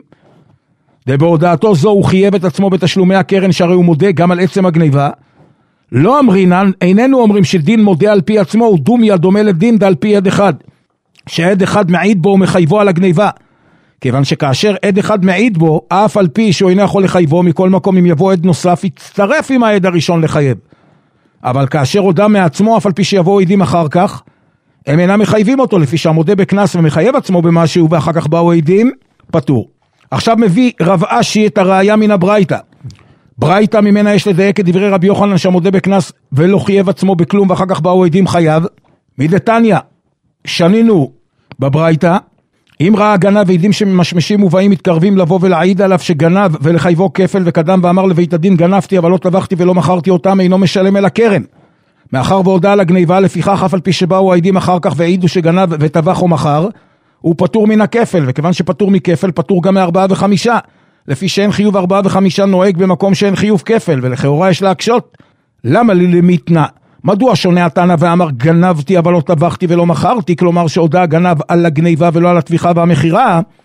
ובהודעתו זו הוא חייב את עצמו בתשלומי הקרן, שהרי הוא מודה גם על עצם הגניבה. לא אמרינן, איננו אומרים שדין מודה על פי עצמו הוא דומיה דומה לדין על פי עד אחד, שעד אחד מעיד בו ומחייבו על הגניבה, כיוון שכאשר עד אחד מעיד בו, אף על פי שהוא אינו יכול לחייבו, מכל מקום אם יבוא עד נוסף, יצטרף עם העד הראשון לחייב. אבל כאשר הודע מעצמו, אף על פי שיבואו עדים אחר כך, הם אינם מחייבים אותו, לפי שהמודה בקנס ומחייב עצמו במשהו, ואחר כך באו עדים, פטור. עכשיו מביא רב אשי את הראיה מן הברייתא. ברייתא ממנה יש לדייק את דברי רבי יוחנן שהמודה בקנס ולא חייב עצמו בכלום, ואחר כך באו עדים חייב. מדתניא, שנינו בברייתא, אם ראה גנב ועדים שמשמשים ובאים מתקרבים לבוא ולהעיד עליו שגנב ולחייבו כפל וקדם ואמר לבית הדין גנבתי אבל לא טבחתי ולא מכרתי אותם, אינו משלם אל הקרן. מאחר והודע על הגניבה, לפיכך אף על פי שבאו העדים אחר כך והעידו שגנב וטבח או מכר, הוא פטור מן הכפל, וכיוון שפטור מכפל פטור גם מ4 ו5, לפי שאין חיוב 4 ו5 נוהג במקום שאין חיוב כפל, ולכאורה יש להקשות. למה לי למיתנה? מדוע שונה התנא ואמר גנבתי אבל לא טבחתי ולא מכרתי, כלומר שהודע גנב על הגניבה ולא על הטביחה והמכירה?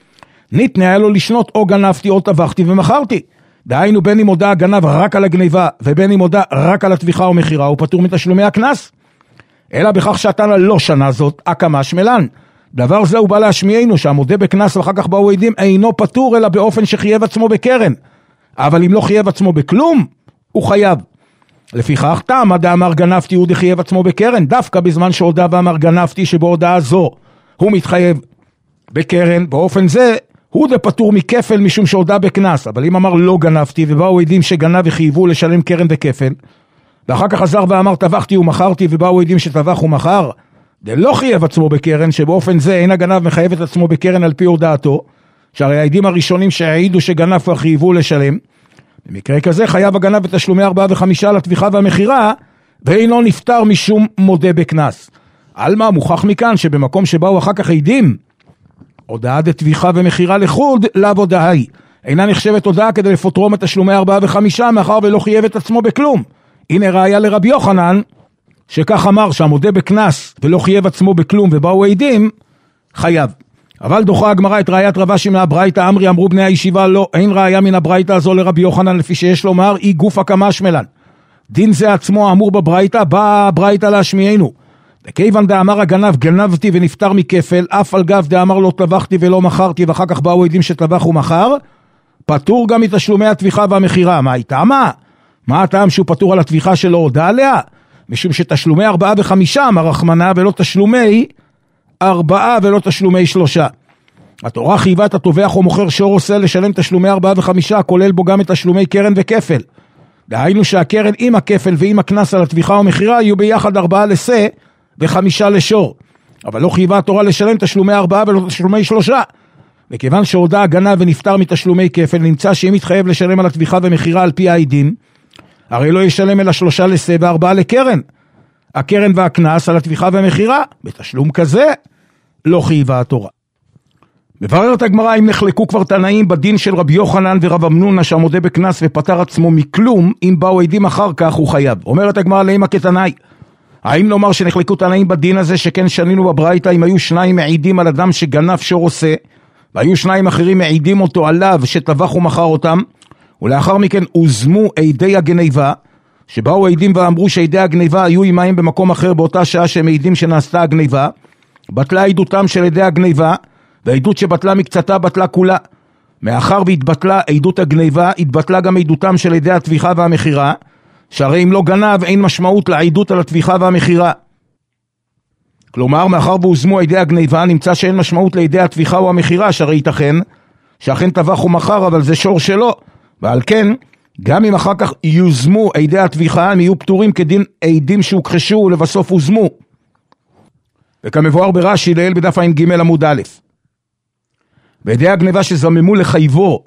ניתנה היה לו לשנות או גנבתי או טבחתי ומכרתי. דהיינו בין אם הודע הגנב רק על הגניבה ובין אם הודע רק על התביכה או מחירה, הוא פטור מתשלומי הקנס. אלא בכך שהתנא לא שנה זאת, הקמה שמלן. דבר זה הוא בא להשמיענו שהמודה בקנס ואחר כך באו עדים אינו פטור אלא באופן שחייב עצמו בקרן. אבל אם לא חייב עצמו בכלום, הוא חייב. לפיכך תמה דאמר גנבתי הוא דחייב עצמו בקרן, דווקא בזמן שהודע ואמר גנבתי שבהודעה זו הוא מתחייב בקרן, באופן זה הוא דפטור מכפל משום שהודע בקנס. אבל אם אמר לא גנבתי ובאו עדים שגנב וחייבו לשלם קרן וכפל, ואחר כך חזר ואמר טבחתי ומכרתי ובאו עדים שטבח ומכר, דלא חייב עצמו בקרן, שבאופן זה אין הגנב מחייב את עצמו בקרן על פי הודעתו, שהרי העדים הראשונים שהעידו שגנב וחייבו לשלם, במקרה כזה חייב הגנב בתשלומי 4 ו5 לתביכה והמחירה, ואינו נפטר משום מודה בקנס. אלמה מוכח מכאן שבמקום שבאו אחר כך עדים, הודעה דתביכה ומחירה לחוד, לאו הודעה היא. אינה נחשבת הודעה כדי לפוטרו מתשלומי 4 ו5, מאחר ולא חייב את עצמו בכלום. הנה ראיה לרבי יוחנן, שכך אמר שהמודה בקנס ולא חייב עצמו בכלום ובאו עדים, חייב. אבל דוחה הגמרא את ראיית רב אשי מהברייתא, אמרי אמרו בני הישיבה לא, אין ראיה מן הברייתא הזו לרבי יוחנן, לפי שיש לומר אי גוף הקמה שמלן. דין זה עצמו האמור בברייתא, באה הברייתא להשמיענו. וכיוון דאמר הגנב גנבתי ונפטר מכפל, אף על גב דאמר לא טבחתי ולא מכרתי, ואחר כך באו עדים שטבח ומכר, פטור גם מתשלומי התביכה והמחירה. מה הייתה? מה הטעם שהוא פטור על התביכה שלו הודע עליה? משום שתשלומי 4 ו5 אמר רחמנה, ולא תשלומי 4 ולא תשלומי 3. התורה חייבה את התובח או מוכר שור עושה לשלם תשלומי 4 ו5, כולל בו גם את תשלומי קרן וכפל. דהיינו שהקרן עם הכפל ועם הקנס על התביכה או מחירה יהיו ביחד 4 לשה ו5 לשור. אבל לא חייבה התורה לשלם תשלומי 4 ולא תשלומי 3. וכיוון שהודע הגנב ונפטר מתשלומי כפל, נמצא שאם יתחייב לשלם על התביכה ומחירה על פי העדים, הרי לא ישלם אלא 3 לשה ו4 לקרן. הקרן והקנס על התביכה והמחירה, בתשלום כזה, לא חייבה התורה. מבררת הגמרא אם נחלקו כבר תנאים בדין של רבי יוחנן ורב אמנונה שהמודה בקנס ופטר עצמו מכלום, אם באו עדים אחר כך הוא חייב. אומרת הגמרא לאמא כתנאי, האם נאמר שנחלקו תנאים בדין הזה שכן שנינו בברייתא, אם היו 2 מעידים על אדם שגנב שור עושה, והיו 2 אחרים מעידים אותו עליו שטבח ומכר אותם, ולאחר מכן הוזמו עדי הגניבה, שבאו עדים ואמרו שעדי הגניבה היו עמהם במקום אחר באותה שעה שהם עדים שנעשתה הגניבה, בטלה עדותם של עדי הגניבה, והעדות שבטלה מקצתה בטלה כולה. מאחר והתבטלה עדות הגניבה, התבטלה גם עדותם של עדי התביכה והמחירה, שהרי אם לא גנב אין משמעות לעדות על התביכה והמחירה. כלומר, מאחר והוזמו עדי הגניבה, נמצא שאין משמעות לעדי התביכה או המחירה, שהרי ייתכן שאכן טבח ומכר, אבל זה שור שלו, ועל כן, גם אם אחר כך יוזמו עדי התביכה, הם יהיו פטורים כדין עדים שהוכחשו ולבסוף הוזמו. וכמבואר ברש"י לעיל בדף ע"ג עמוד א'. ועדי הגניבה שזממו לחייבו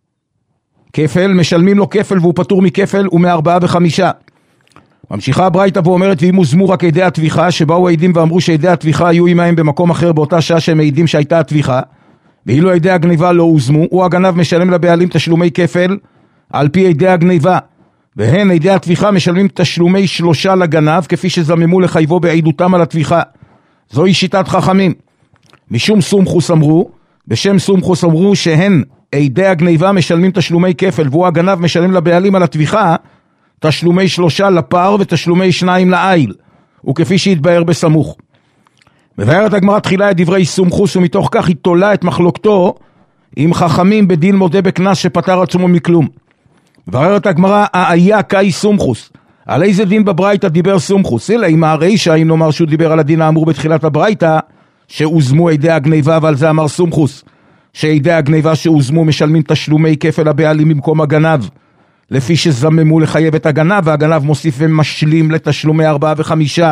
כפל, משלמים לו כפל והוא פטור מכפל ומ4 ו5. ממשיכה הברייתא ואומרת, ואם הוזמו רק עדי התביכה, שבאו העדים ואמרו שעדי התביכה היו עמהם במקום אחר באותה שעה שהם העדים שהייתה התביכה, ואילו עדי הגניבה לא הוזמו, הוא הגנב משלם לבעלים תשלומי כפל על פי עדי הגניבה, והן עדי התביכה משלמים תשלומי 3 לגנב, כפי שזממו לחייבו בעדותם על התביכה. זוהי שיטת חכמים. משום סומכוס אמרו, בשם סומכוס אמרו שהן עדי הגניבה משלמים תשלומי כפל, והוא הגנב משלם לבעלים על התביכה תשלומי 3 לפר ותשלומי 2 לעיל, וכפי שהתבאר בסמוך. מבארת הגמרא תחילה את דברי סומכוס, ומתוך כך היא תולה את מחלוקתו עם חכמים בדין מודה בקנס שפטר עצמו מכלום. מבארת הגמרא, היה קאי סומכוס, על איזה דין בברייתא דיבר סומכוס? אלא אם הרישא, אם נאמר שהוא דיבר על הדין האמור בתחילת הברייתא, שהוזמו עדי הגניבה, ועל זה אמר סומכוס, שעדי הגניבה שהוזמו משלמים תשלומי כפל הבעלים במקום הגנב, לפי שזממו לחייב את הגנב, והגנב מוסיף ומשלים לתשלומי 4 ו5,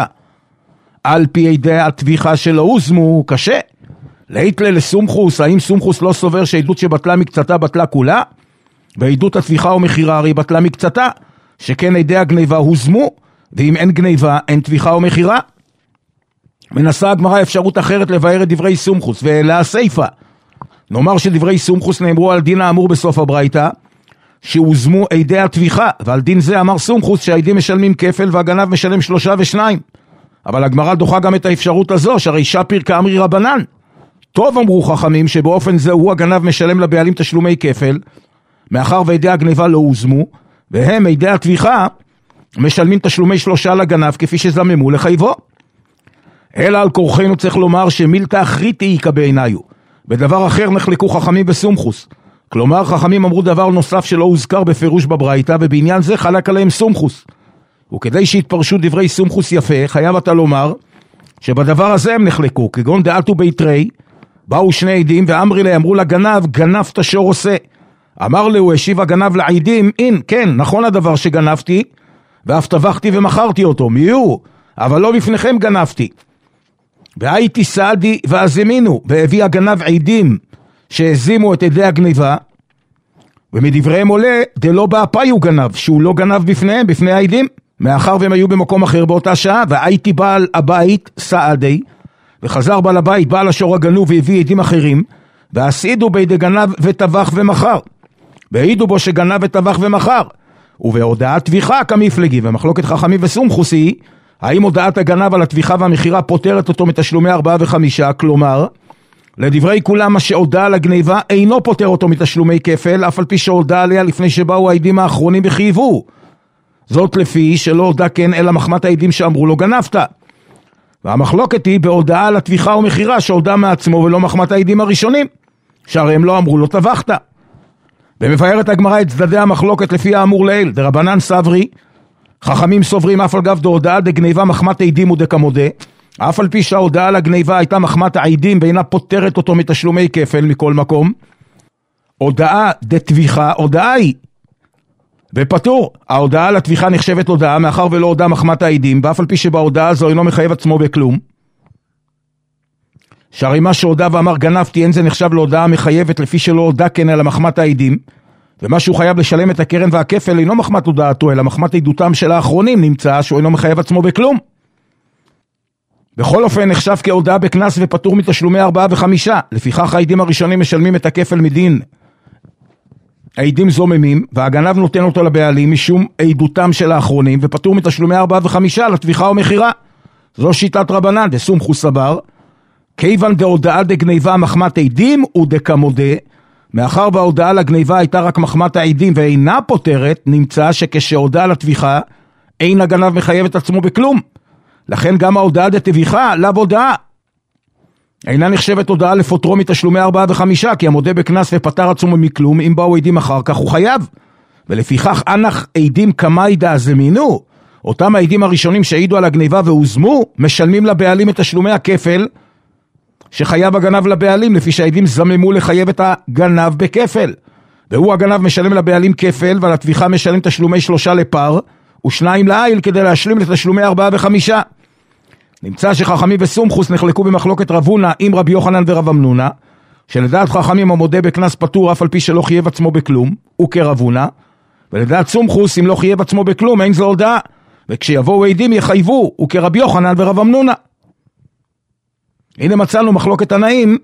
על פי עדי התביכה שלא הוזמו, קשה. להתלה לסומכוס, האם סומכוס לא סובר שעדות שבטלה מקצתה בטלה כולה? ועדות התביכה ומחירה הרי בטלה מקצתה, שכן עדי הגניבה הוזמו, ואם אין גניבה אין תביכה ומחירה. מנסה הגמרא אפשרות אחרת לבאר את דברי סומכוס, ואלה הסיפה. נאמר שדברי סומכוס נאמרו על דין האמור בסוף הברייתא, שהוזמו עדי התביכה, ועל דין זה אמר סומכוס שהעדים משלמים כפל והגנב משלם 3 ו2. אבל הגמרא דוחה גם את האפשרות הזו, שהרי שפיר כאמרי רבנן. טוב אמרו חכמים שבאופן זה הוא הגנב משלם לבעלים תשלומי כפל, מאחר ועדי הגניבה לא הוזמו, והם עדי התביכה משלמים תשלומי שלושה לגנב כפי שזממו לחייבו. אלא על כורחנו צריך לומר שמילתא אחריתי איקא בעיניו. בדבר אחר נחלקו חכמים בסומכוס. כלומר חכמים אמרו דבר נוסף שלא הוזכר בפירוש בברייתא, ובעניין זה חלק עליהם סומכוס. וכדי שיתפרשו דברי סומכוס יפה, חייב אתה לומר שבדבר הזה הם נחלקו, כגון דעתו ביתרי, באו שני עדים ואמרי לה, אמרו לגנב, גנבת שור עושה. אמר לו, השיב הגנב לעדים, אין, כן, נכון הדבר שגנבתי, ואף טבחתי ומכרתי אותו, מיהו? אבל לא בפניכם גנבתי. והייתי סעדי והזמינו, והביא הגנב עדים שהזימו את עדי הגניבה, ומדבריהם עולה, דלא באפי הוא גנב, שהוא לא גנב בפניהם, בפני העדים, מאחר והם היו במקום אחר באותה שעה, והייתי בעל הבית סעדי, וחזר בעל הבית, בעל השור הגנוב, והביא עדים אחרים, והסעידו בידי גנב וטבח ומכר, והעידו בו שגנב וטבח ומכר, ובהודעת טביחה כמפלגי, ומחלוקת חכמים וסומכוסי, האם הודעת הגנב על התביכה והמחירה פותרת אותו מתשלומי 4 ו5, כלומר, לדברי כולם מה שהודע על הגניבה אינו פותר אותו מתשלומי כפל, אף על פי שהודע עליה לפני שבאו העדים האחרונים וחייבו. זאת לפי שלא הודע כן אלא מחמת העדים שאמרו לו גנבת. והמחלוקת היא בהודעה על התביכה ומחירה שהודע מעצמו ולא מחמת העדים הראשונים, שהרי הם לא אמרו לו טבחת. ומבארת הגמרא את צדדי המחלוקת לפי האמור לעיל, דרבנן סברי, חכמים סוברים אף על גב דהודעה דגניבה מחמת העדים ודקמודה, אף על פי שההודעה לגניבה הייתה מחמת העדים ואינה פותרת אותו מתשלומי כפל מכל מקום, הודעה דתביכה, הודעה היא, ופטור, ההודעה לתביכה נחשבת הודעה מאחר ולא הודעה מחמת העדים, ואף על פי שבהודעה הזו אינו מחייב עצמו בכלום, שהרי מה שהודע ואמר גנבתי אין זה נחשב להודעה מחייבת לפי שלא הודע כן אלא מחמת העדים, ומה שהוא חייב לשלם את הקרן והכפל אינו מחמת הודעתו אלא מחמת עדותם של האחרונים, נמצא שהוא אינו מחייב עצמו בכלום. בכל אופן נחשב כהודעה בקנס ופטור מתשלומי 4 ו5, לפיכך העדים הראשונים משלמים את הכפל מדין העדים זוממים, והגנב נותן אותו לבעלים משום עדותם של האחרונים, ופטור מתשלומי 4 ו5 לתביכה ומחירה. זו שיטת רבנן דסומכוס סבר, כיוון דהודעה דגניבה מחמת עדים ודקמודה, מאחר וההודעה לגניבה הייתה רק מחמת העדים ואינה פותרת, נמצא שכשהודעה לתביכה אין הגנב מחייב את עצמו בכלום. לכן גם ההודעה דתביכה לאו הודעה אינה נחשבת הודעה לפוטרו מתשלומי 4 ו5, כי המודה בקנס ופטר עצמו מכלום, אם באו עדים אחר כך הוא חייב. ולפיכך אנח עדים כמאי דאזמינו, אותם העדים הראשונים שהעידו על הגניבה והוזמו, משלמים לבעלים את תשלומי הכפל שחייב הגנב לבעלים, לפי שהעדים זממו לחייב את הגנב בכפל. והוא הגנב משלם לבעלים כפל, ועל התביכה משלם תשלומי 3 לפר, ו2 לעיל כדי להשלים לתשלומי 4 ו5. נמצא שחכמים וסומכוס נחלקו במחלוקת רב הונא עם רבי יוחנן ורב אמנונה, שלדעת חכמים המודה בקנס פטור אף על פי שלא חייב עצמו בכלום, הוא כרב הונא, ולדעת סומכוס אם לא חייב עצמו בכלום אין זו הודעה, וכשיבואו עדים יחייבו, הוא כרבי יוחנן ורב אמנונה. הנה מצאנו מחלוקת תנאים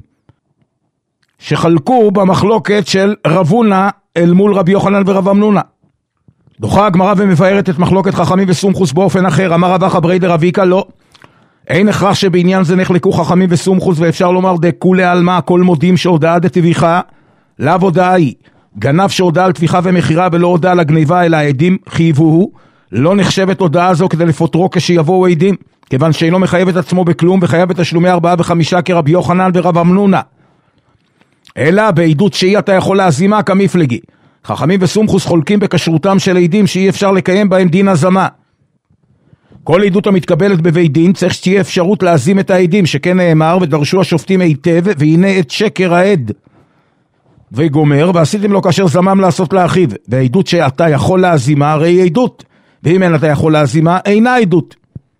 שחלקו במחלוקת של רב הונא אל מול רבי יוחנן ורב אמנונה. דוחה הגמרא ומבארת את מחלוקת חכמים וסומכוס באופן אחר. אמר רבא חברי דרביקה לא, אין הכרח שבעניין זה נחלקו חכמים וסומכוס, ואפשר לומר דכולי עלמא כל מודים שהודעה דתביכה לאו הודעה היא. גנב שהודעה על תביכה ומחירה ולא הודעה על הגניבה אלא העדים חייבוהו, לא נחשבת הודעה זו כדי לפוטרו כשיבואו עדים, כיוון שאינו מחייב את עצמו בכלום וחייב את תשלומי 4 ו5 כרבי יוחנן ורב אמנונה, אלא בעדות שהיא אתה יכול להזימה כמפלגי. חכמים וסומכוס חולקים בכשרותם של עדים שאי אפשר לקיים בהם דין הזמה. כל עדות המתקבלת בבית דין צריך שתהיה אפשרות להזים את העדים, שכן נאמר ודרשו השופטים היטב והנה את שקר העד וגומר ועשיתם לו כאשר זמם לעשות לאחיו. והעדות שאתה יכול להזימה הרי היא עדות, ואם אין אתה יכול להזימה אינה עדות.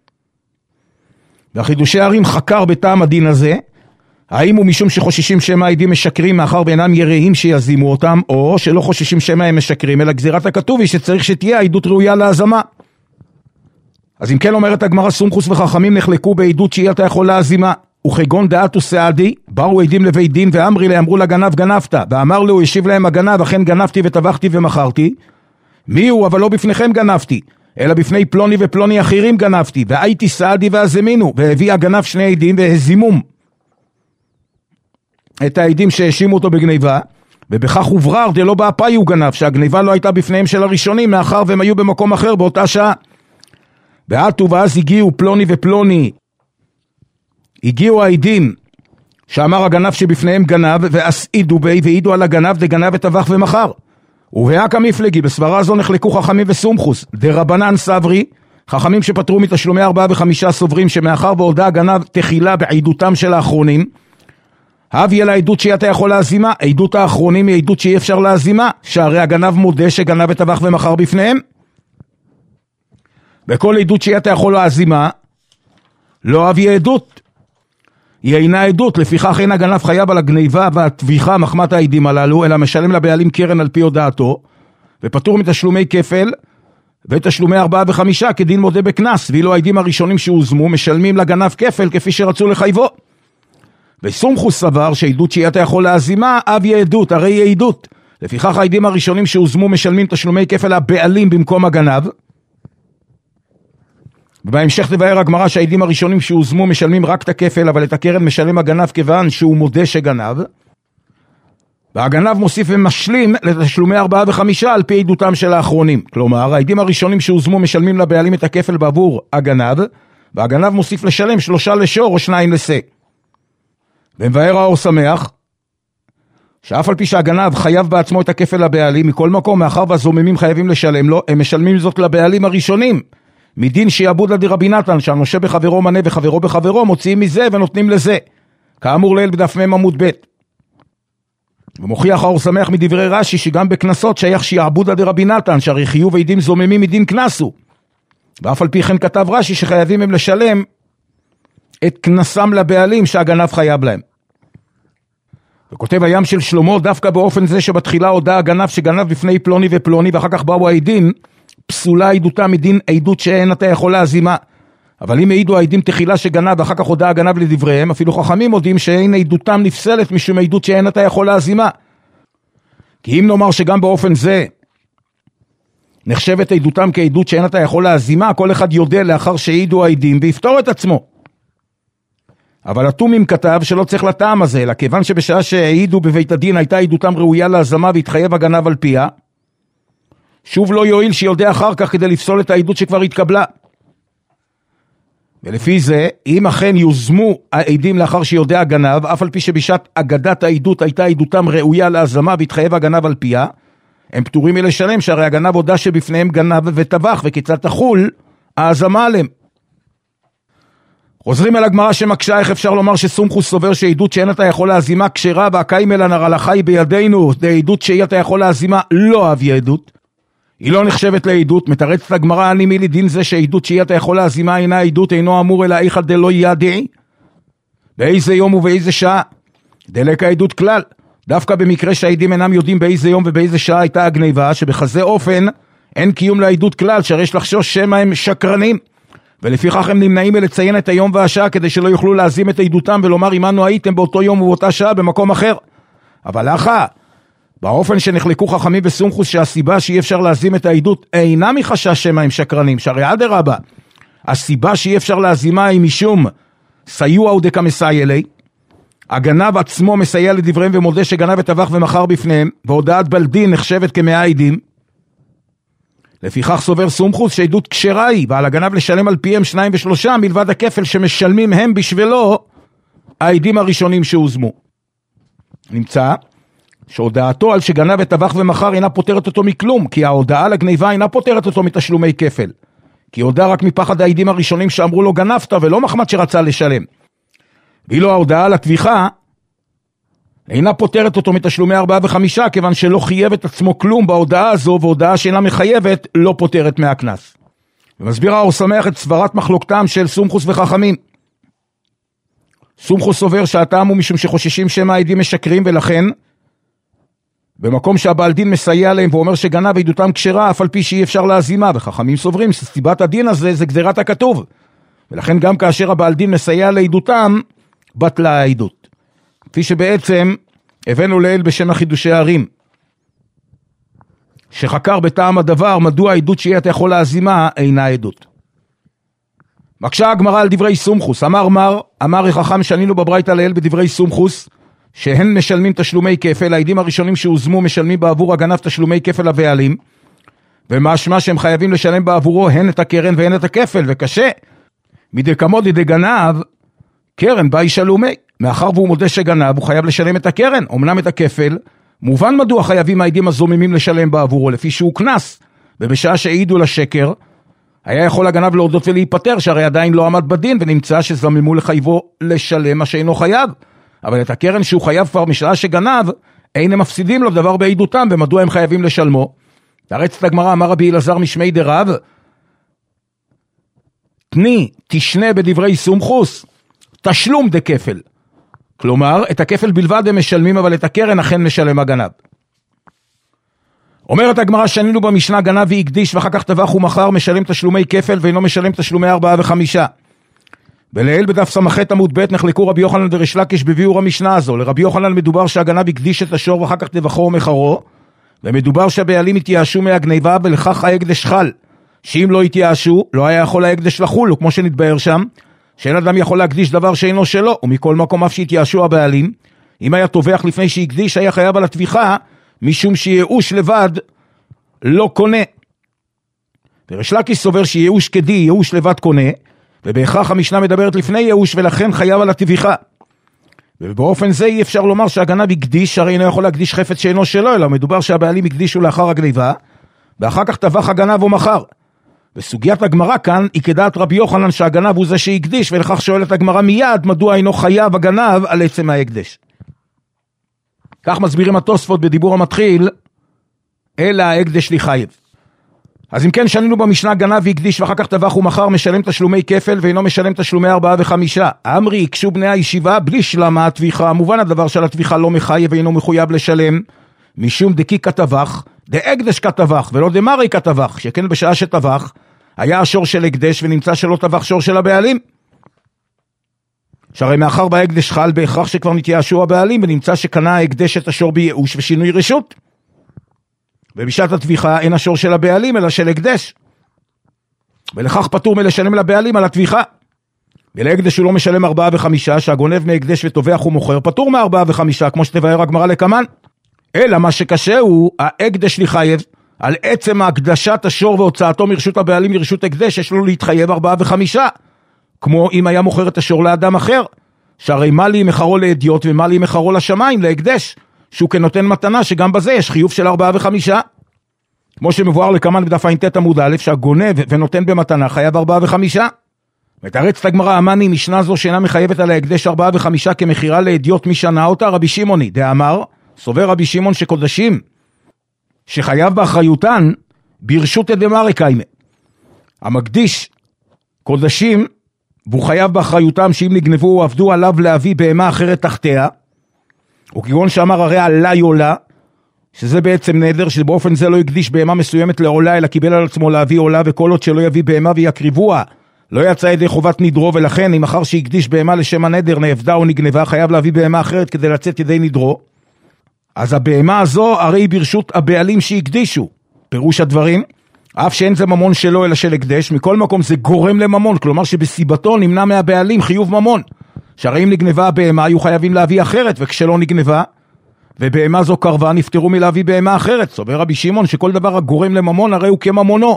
והחידושי הרים חקר בטעם הדין הזה, האם הוא משום שחוששים שמה העדים משקרים מאחר ואינם יראים שיזימו אותם, או שלא חוששים שמה הם משקרים, אלא גזירת הכתוב היא שצריך שתהיה העדות ראויה להזמה. אז אם כן אומרת הגמרא סומכוס וחכמים נחלקו בעדות שהיא אתה יכול להזימה, וכגון דעתו סעדי, באו עדים לבית דין ואמרי לה, אמרו לגנב גנבת, ואמר לו, השיב להם הגנב, אכן גנבתי וטבחתי ומכרתי. מי הוא? אבל לא בפניכם גנבתי, אלא בפני פלוני ופלוני אחרים גנבתי, והייתי סעדי והזמינו, והביא הגנב שני עדים והזימום. את העדים שהאשימו אותו בגניבה, ובכך הוברר דלא באפי הוא גנב, שהגניבה לא הייתה בפניהם של הראשונים, מאחר והם היו במקום אחר באותה שעה. ואז הגיעו פלוני ופלוני, הגיעו העדים שאמר הגנב שבפניהם גנב, ואסעידו בי והעידו על הגנב דגנב וטבח ומכר. ובהק המפלגי, בסברה זו נחלקו חכמים וסומכוס, דרבנן סברי, חכמים שפטרו מתשלומי 4 ו5 סוברים שמאחר והודע הגנב תחילה בעידותם של האחרונים, הביא לעדות שאתה יכול להזימה, עדות האחרונים היא עדות שאי אפשר להזימה, שהרי הגנב מודה שגנב וטבח ומכר בפניהם. בכל עדות שאתה יכול להזימה, לא הביא עדות, היא אינה עדות, לפיכך אין הגנב חייב על הגניבה והטביחה מחמת העדים הללו, אלא משלם לבעלים קרן על פי הודעתו, ופטור מתשלומי כפל, ותשלומי 4 ו5 כדין מודה בקנס, ואילו העדים הראשונים שהוזמו משלמים לגנב כפל כפי שרצו לחייבו. וסומכוס סבר שעדות שאתה יכול להזימה, אבי עדות, הרי היא עדות. לפיכך העדים הראשונים שהוזמו משלמים תשלומי כפל הבעלים במקום הגנב. ובהמשך תבאר הגמרא שהעדים הראשונים שהוזמו משלמים רק את הכפל, אבל את הקרן משלם הגנב כיוון שהוא מודה שגנב. והגנב מוסיף ומשלים לתשלומי 4 ו5 על פי עדותם של האחרונים. כלומר, העדים הראשונים שהוזמו משלמים לבעלים את הכפל בעבור הגנב, והגנב מוסיף לשלם 3 לשור או 2 לשה. ומבאר האור שמח, שאף על פי שהגנב חייב בעצמו את הכפל לבעלים, מכל מקום, מאחר והזוממים חייבים לשלם לו, הם משלמים זאת לבעלים הראשונים, מדין שיעבוד דרבי נתן, שהנושה בחברו מנה וחברו בחברו, מוציאים מזה ונותנים לזה, כאמור לעיל בדף מ' עמוד ב'. ומוכיח האור שמח מדברי רש"י, שגם בקנסות שייך שיעבוד דרבי נתן, שהרי חיוב עדים זוממים מדין קנסו, ואף על פי כן כתב רש"י שחייבים הם לשלם את קנסם לבעלים שהגנב חייב להם. וכותב הים של שלמה, דווקא באופן זה שבתחילה הודע הגנב שגנב בפני פלוני ופלוני, ואחר כך באו העדים, פסולה עדותם מדין עדות שאין אתה יכול להזימה. אבל אם העידו העדים תחילה שגנב, ואחר כך הודע הגנב לדבריהם, אפילו חכמים יודעים שאין עדותם נפסלת משום עדות שאין אתה יכול להזימה. כי אם נאמר שגם באופן זה נחשבת עדותם כעדות שאין אתה יכול להזימה, כל אחד יודע לאחר שהעידו העדים ויפתור את עצמו. אבל התומים כתב שלא צריך לטעם הזה, אלא כיוון שבשעה שהעידו בבית הדין הייתה עדותם ראויה להזמה והתחייב הגנב על פיה, שוב לא יועיל שיודע אחר כך כדי לפסול את העדות שכבר התקבלה. ולפי זה, אם אכן יוזמו העדים לאחר שיודע הגנב, אף על פי שבשעת אגדת העדות הייתה עדותם ראויה להזמה והתחייב הגנב על פיה, הם פטורים מלשלם, שהרי הגנב הודע שבפניהם גנב וטבח, וכיצד תחול ההזמה עליהם. חוזרים אל הגמרא שמקשה, איך אפשר לומר שסומכוס סובר שעדות שאין אתה יכול להזימה כשרה, והקיים אל הנרלכה היא בידינו, עדות שאין אתה יכול להזימה לא אביא עדות, היא לא נחשבת לעדות. מתרצת הגמרא, אני מילי דין זה שעדות שאין אתה יכול להזימה אינה עדות, אינו אמור אלא איכא דלא ידעי, באיזה יום ובאיזה שעה, דלק העדות כלל, דווקא במקרה שהעדים אינם יודעים באיזה יום ובאיזה שעה הייתה הגניבה, שבכזה אופן אין קיום לעדות כלל, שהרי יש לחשוש שמא הם שקרנים, ולפיכך הם נמנעים מלציין את היום והשעה, כדי שלא יוכלו להזים את עדותם ולומר עמנו הייתם באותו יום ובאותה שעה במקום אחר. אבל לאחר, באופן שנחלקו חכמים וסומכוס שהסיבה שאי אפשר להזים את העדות אינה מחשש שמא הם שקרנים, שהרי אדרבה, הסיבה שאי אפשר להזימה היא משום סיוע ודקמסייע לי, הגנב עצמו מסייע לדבריהם ומודה שגנב וטבח ומכר בפניהם, והודעת בלדין נחשבת כמאה עדים. לפיכך סובר סומכוס שעדות כשרה היא, ועל הגנב לשלם על פיהם 2 ו3 מלבד הכפל שמשלמים הם בשבילו העדים הראשונים שהוזמו. נמצא שהודעתו על שגנב וטבח ומכר אינה פותרת אותו מכלום, כי ההודעה לגניבה אינה פותרת אותו מתשלומי כפל, כי הודע רק מפחד העדים הראשונים שאמרו לו גנבת, ולא מחמת שרצה לשלם. ואילו ההודעה לטביחה אינה פותרת אותו מתשלומי 4 ו5, כיוון שלא חייב את עצמו כלום בהודעה הזו, והודעה שאינה מחייבת לא פותרת מהקנס. ומסביר האור שמח את סברת מחלוקתם של סומכוס וחכמים. סומכוס סובר שהטעם הוא משום שחוששים שמא העדים משקרים, ולכן במקום שהבעל דין מסייע להם ואומר שגנב עדותם כשרה, אף על פי שאי אפשר להזימה, וחכמים סוברים שסיבת הדין הזה זה גזירת הכתוב, ולכן גם כאשר הבעל דין מסייע לעדותם בטלה העדות, כפי שבעצם הבאנו לעיל בשם החידושי הערים, שחקר בטעם הדבר מדוע העדות שהיא אתה יכול להזימה אינה עדות. מקשה הגמרא על דברי סומכוס, אמר חכם שנינו בברייתא לעיל בדברי סומכוס, שהן משלמים תשלומי כפל, העדים הראשונים שהוזמו משלמים בעבור הגנב תשלומי כפל לבעלים, ומשמע שהם חייבים לשלם בעבורו הן את הקרן והן את הכפל, וקשה. מדקמות ידי גנב, קרן בה ישלומי. מאחר והוא מודה שגנב, הוא חייב לשלם את הקרן, אמנם את הכפל, מובן מדוע חייבים העדים הזוממים לשלם בעבורו, לפי שהוא כנס, ובשעה שהעידו לשקר, היה יכול הגנב להודות ולהיפטר, שהרי עדיין לא עמד בדין, ונמצא שזממו לחייבו לשלם מה שאינו חייב. אבל את הקרן שהוא חייב כבר משעה שגנב, אין הם מפסידים לו דבר בעידותם, ומדוע הם חייבים לשלמו. תרץ הגמרא, אמר רבי אלעזר משמי דרב, תני, תשנה בדברי סומכוס, תשלום דכפל. כלומר, את הכפל בלבד הם משלמים, אבל את הקרן אכן משלם הגנב. אומרת הגמרא, שנינו במשנה, גנב והקדיש, ואחר כך טבח ומכר, משלם תשלומי כפל, ואינו משלם תשלומי 4 ו5. ולעיל בדף סמ"ח עמוד ב' נחלקו רבי יוחנן וריש לקיש בביאור המשנה הזו. לרבי יוחנן מדובר שהגנב הקדיש את השור, ואחר כך טבחו ומכרו, ומדובר שהבעלים התייאשו מהגניבה, ולכך ההקדש חל. שאם לא התייאשו, לא היה יכול ההקדש לחול, וכמו שנתבהר שם, שאין אדם יכול להקדיש דבר שאינו שלו, ומכל מקום אף שהתייאשו הבעלים, אם היה טובח לפני שהקדיש, היה חייב על התביחה, משום שייאוש לבד לא קונה. וריש לקיש סובר שייאוש כדי, ייאוש לבד קונה, ובהכרח המשנה מדברת לפני ייאוש, ולכן חייב על התביחה. ובאופן זה אי אפשר לומר שהגנב הקדיש, הרי אינו יכול להקדיש חפץ שאינו שלו, אלא מדובר שהבעלים הקדישו לאחר הגניבה, ואחר כך טבח הגנב ומכר. וסוגיית הגמרא כאן היא כדעת רבי יוחנן שהגנב הוא זה שהקדיש, ולכך שואלת הגמרא מיד מדוע אינו חייב הגנב על עצם ההקדש. כך מסבירים התוספות בדיבור המתחיל, אלא ההקדש לי חייב. אז אם כן שנינו במשנה גנב והקדיש ואחר כך טבח ומכר משלם תשלומי כפל ואינו משלם תשלומי 4 ו5. אמרי יקשו בני הישיבה בלי שלמה התביחה, מובן הדבר של התביחה לא מחייב ואינו מחויב לשלם, משום דקי כתבח, דהקדש כתבח ולא דמרי כתבח, שכן בשעה שטבח היה השור של הקדש ונמצא שלא טבח שור של הבעלים. שהרי מאחר בהקדש חל בהכרח שכבר נתייאשו הבעלים, ונמצא שקנה ההקדש את השור בייאוש ושינוי רשות. ובשעת התביחה אין השור של הבעלים אלא של הקדש, ולכך פטור מלשלם לבעלים על התביחה. ולהקדש הוא לא משלם 4 ו5, שהגונב מהקדש וטובח ומוכר פטור מ4 ו5, כמו שתבהר הגמרא לקמן. אלא מה שקשה הוא ההקדש לי חייב, על עצם הקדשת השור והוצאתו מרשות הבעלים לרשות הקדש, יש לו להתחייב 4 ו5, כמו אם היה מוכר את השור לאדם אחר, שהרי מה לי מחרו לאדיוט ומה לי מחרו לשמיים, להקדש, שהוא כנותן מתנה, שגם בזה יש חיוב של 4 ו5. כמו שמבואר לקמן בדף ע"ט עמוד א', שהגונב ונותן במתנה חייב 4 ו5. מתרץ הגמרא, אמני משנה זו שאינה מחייבת על ההקדש 4 ו5 כמחירה לאדיוט מי שנה אותה, רבי שמעוני, דאמר, סובר רבי שמעון שקודשים שחייב באחריותן ברשות דמרי קיימה. המקדיש קודשים והוא חייב באחריותם שאם נגנבו או עבדו עליו להביא בהמה אחרת תחתיה, וכגון שאמר הרי עלה יולה, שזה בעצם נדר שבאופן זה לא יקדיש בהמה מסוימת לעולה, אלא קיבל על עצמו להביא עולה, וכל עוד שלא יביא בהמה ויקריבוה לא יצא ידי חובת נדרו, ולכן אם אחר שיקדיש בהמה לשם הנדר נאבדה או נגנבה, חייב להביא בהמה אחרת כדי לצאת ידי נדרו. אז הבהמה הזו הרי ברשות הבעלים שהקדישו. פירוש הדברים, אף שאין זה ממון שלו אלא של הקדש, מכל מקום זה גורם לממון, כלומר שבסיבתו נמנע מהבעלים חיוב ממון, שהרי אם נגנבה הבהמה היו חייבים להביא אחרת, וכשלא נגנבה ובהמה זו קרבה נפטרו מלהביא בהמה אחרת. סובר רבי שמעון שכל דבר הגורם לממון הרי הוא כממונו,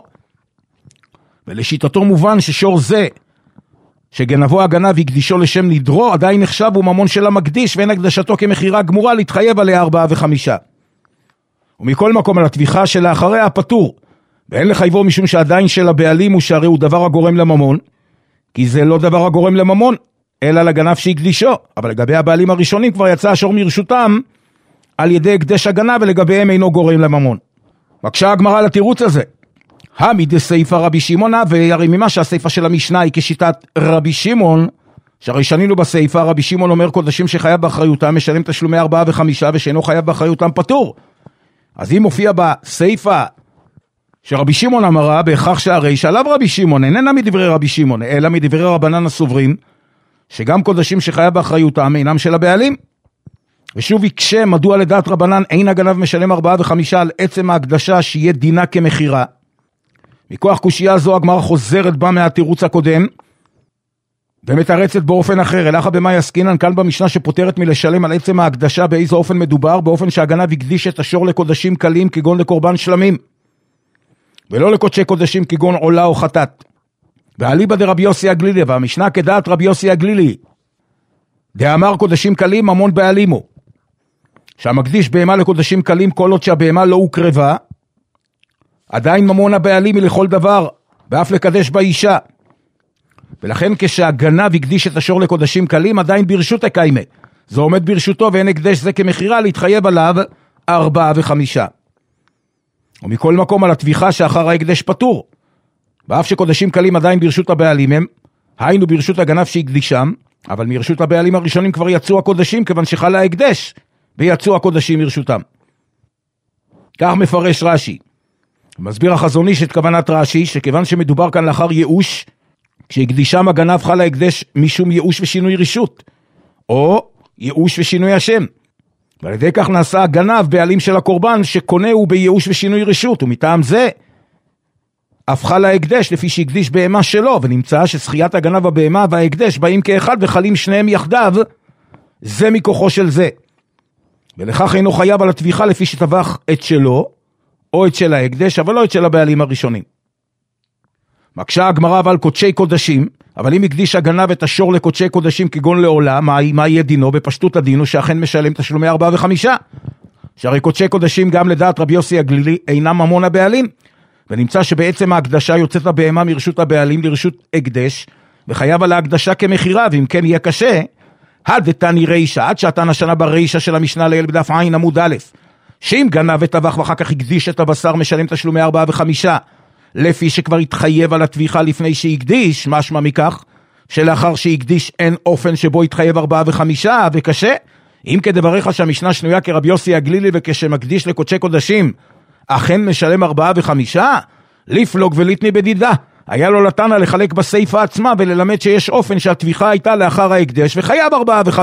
ולשיטתו מובן ששור זה שגנבו הגנב והקדישו לשם נדרו עדיין נחשב הוא ממון של המקדיש, ואין הקדשתו כמחירה גמורה להתחייב עליה 4 ו5. ומכל מקום על התביחה שלאחריה פטור, ואין לחייבו משום שעדיין של הבעלים הוא שהרי הוא דבר הגורם לממון, כי זה לא דבר הגורם לממון אלא לגנב שהקדישו. אבל לגבי הבעלים הראשונים כבר יצא השור מרשותם על ידי הקדש הגנב, ולגביהם אינו גורם לממון. בבקשה הגמרא על התירוץ הזה, המיד סייפה רבי שמעון, והרי ממה שהסייפה של המשנה היא כשיטת רבי שמעון, שהרי שנינו בסייפה רבי שמעון אומר קודשים שחייב באחריותם משלם תשלומי 4 ו5, ושאינו חייב באחריותם פטור. אז אם מופיע בסייפה שרבי שמעון אמרה, בהכרח שהרי שעליו רבי שמעון איננה מדברי רבי שמעון אלא מדברי רבנן הסוברים שגם קודשים שחייב באחריותם אינם של הבעלים. ושוב יקשה מדוע לדעת רבנן אין הגנב משלם 4 ו5 על עצם ההקדשה שיהיה דינה כמחירה. מכוח קושייה זו הגמרא חוזרת בה מהתירוץ הקודם, ומתרצת באופן אחר, אלך במאי עסקינן כאן במשנה שפותרת מלשלם על עצם ההקדשה באיזה אופן מדובר, באופן שהגנב הקדיש את השור לקודשים קלים כגון לקורבן שלמים, ולא לקודשי קודשים כגון עולה או חטאת. ואליבא דרבי יוסי הגלילי, והמשנה כדעת רבי יוסי הגלילי, דאמר קודשים קלים ממון בעלימו, שהמקדיש בהמה לקודשים קלים כל עוד שהבהמה לא הוקרבה, עדיין ממון הבעלים היא לכל דבר, ואף לקדש באישה. ולכן כשהגנב הקדיש את השור לקודשים קלים, עדיין ברשות הקיימה. זה עומד ברשותו ואין הקדש זה כמחירה להתחייב עליו 4 ו5. ומכל מקום על התביכה שאחר ההקדש פטור. ואף שקודשים קלים עדיין ברשות הבעלים הם, היינו ברשות הגנב שהקדישם, אבל מרשות הבעלים הראשונים כבר יצאו הקודשים, כיוון שחל ההקדש, ויצאו הקודשים מרשותם. כך מפרש רש"י. מסביר החזון איש את כוונת רש"י, שכיוון שמדובר כאן לאחר ייאוש, כשהקדישם הגנב חל ההקדש משום ייאוש ושינוי רשות, או ייאוש ושינוי השם. ועל ידי כך נעשה הגנב בעלים של הקורבן, שקונה הוא בייאוש ושינוי רשות, ומטעם זה אף חל ההקדש לפי שהקדיש בהמה שלו, ונמצא שזכיית הגנב הבהמה וההקדש באים כאחד וחלים שניהם יחדיו, זה מכוחו של זה. ולכך אינו חייב על התביכה לפי שטבח את שלו, או את של ההקדש, אבל לא את של הבעלים הראשונים. מקשה הגמרא אבל קודשי קודשים, אבל אם הקדיש הגנב את השור לקודשי קודשים כגון לעולה, מה יהיה דינו? בפשטות הדין הוא שאכן משלם תשלומי 4 ו5. שהרי קודשי קודשים גם לדעת רבי יוסי הגלילי אינם ממון הבעלים, ונמצא שבעצם ההקדשה יוצאת הבהמה מרשות הבעלים לרשות הקדש, וחייב על ההקדשה כמחירה, ואם כן יהיה קשה, הדתני רישה, עד שעתן השנה ברישה של המשנה לעיל בדף עין עמוד א', שאם גנב וטבח ואחר כך הקדיש את הבשר משלם תשלומי 4 ו5, לפי שכבר התחייב על התביכה לפני שהקדיש, משמע מכך שלאחר שהקדיש אין אופן שבו התחייב 4 ו5, וקשה, אם כדבריך שהמשנה שנויה כרבי יוסי הגלילי וכשמקדיש לקודשי קודשים, אכן משלם 4 ו5, לפלוג וליתני בדידה, היה לו לתנא לחלק בסייפה עצמה וללמד שיש אופן שהתביכה הייתה לאחר ההקדש וחייב 4 ו5.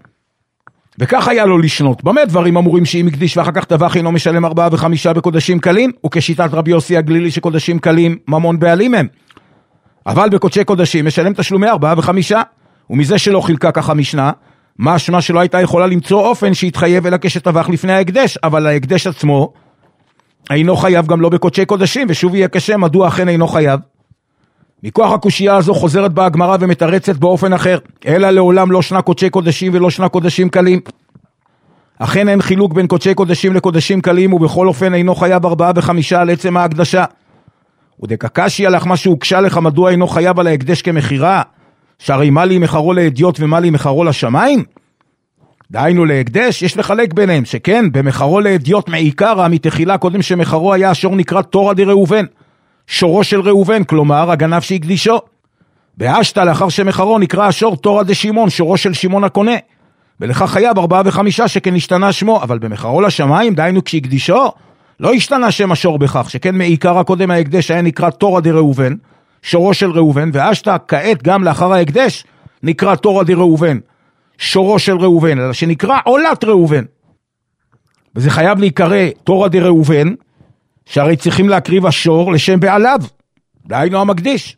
וכך היה לו לשנות. במה דברים אמורים שאם הקדיש ואחר כך טבח אינו משלם 4 ו5 בקודשים קלים, וכשיטת רבי יוסי הגלילי שקודשים קלים ממון בעלים הם. אבל בקודשי קודשים משלם תשלומי 4 ו5, ומזה שלא חילקה כך המשנה, משמע שלא הייתה יכולה למצוא אופן שהתחייב אלא כשטבח לפני ההקדש, אבל ההקדש עצמו אינו חייב גם לא בקודשי קודשים, ושוב יהיה קשה מדוע אכן אינו חייב. מכוח הקושייה הזו חוזרת בה הגמרא ומתרצת באופן אחר, אלא לעולם לא שנה קודשי קודשים ולא שנה קודשים קלים. אכן אין חילוק בין קודשי קודשים לקודשים קלים, ובכל אופן אינו חייב 4 ו5 על עצם ההקדשה. ודקקשי הלך מה שהוקשה לך מדוע אינו חייב על ההקדש כמחירה, שהרי מה לי מחרו לאדיוט ומה לי מחרו לשמיים? דהיינו להקדש יש לחלק ביניהם, שכן במחרו לאדיוט מעיקרא מתחילה קודם שמחרו היה השור נקרא תורא דראובן, שורו של ראובן, כלומר הגנב שהקדישו. באשתא לאחר שמחרו נקרא השור תורא דשמעון, שורו של שמעון הקונה, ולכך חייב 4 ו5 שכן השתנה שמו, אבל במחרו לשמיים, דהיינו כשהקדישו, לא השתנה שם השור בכך, שכן מעיקרא קודם ההקדש היה נקרא תורא דראובן, שורו של ראובן, ואשתא כעת גם לאחר ההקדש נקרא תורא דראובן, שורו של ראובן, אלא שנקרא עולת ראובן. וזה חייב להיקרא תורא דראובן, שהרי צריכים להקריב השור לשם בעליו, דהיינו המקדיש.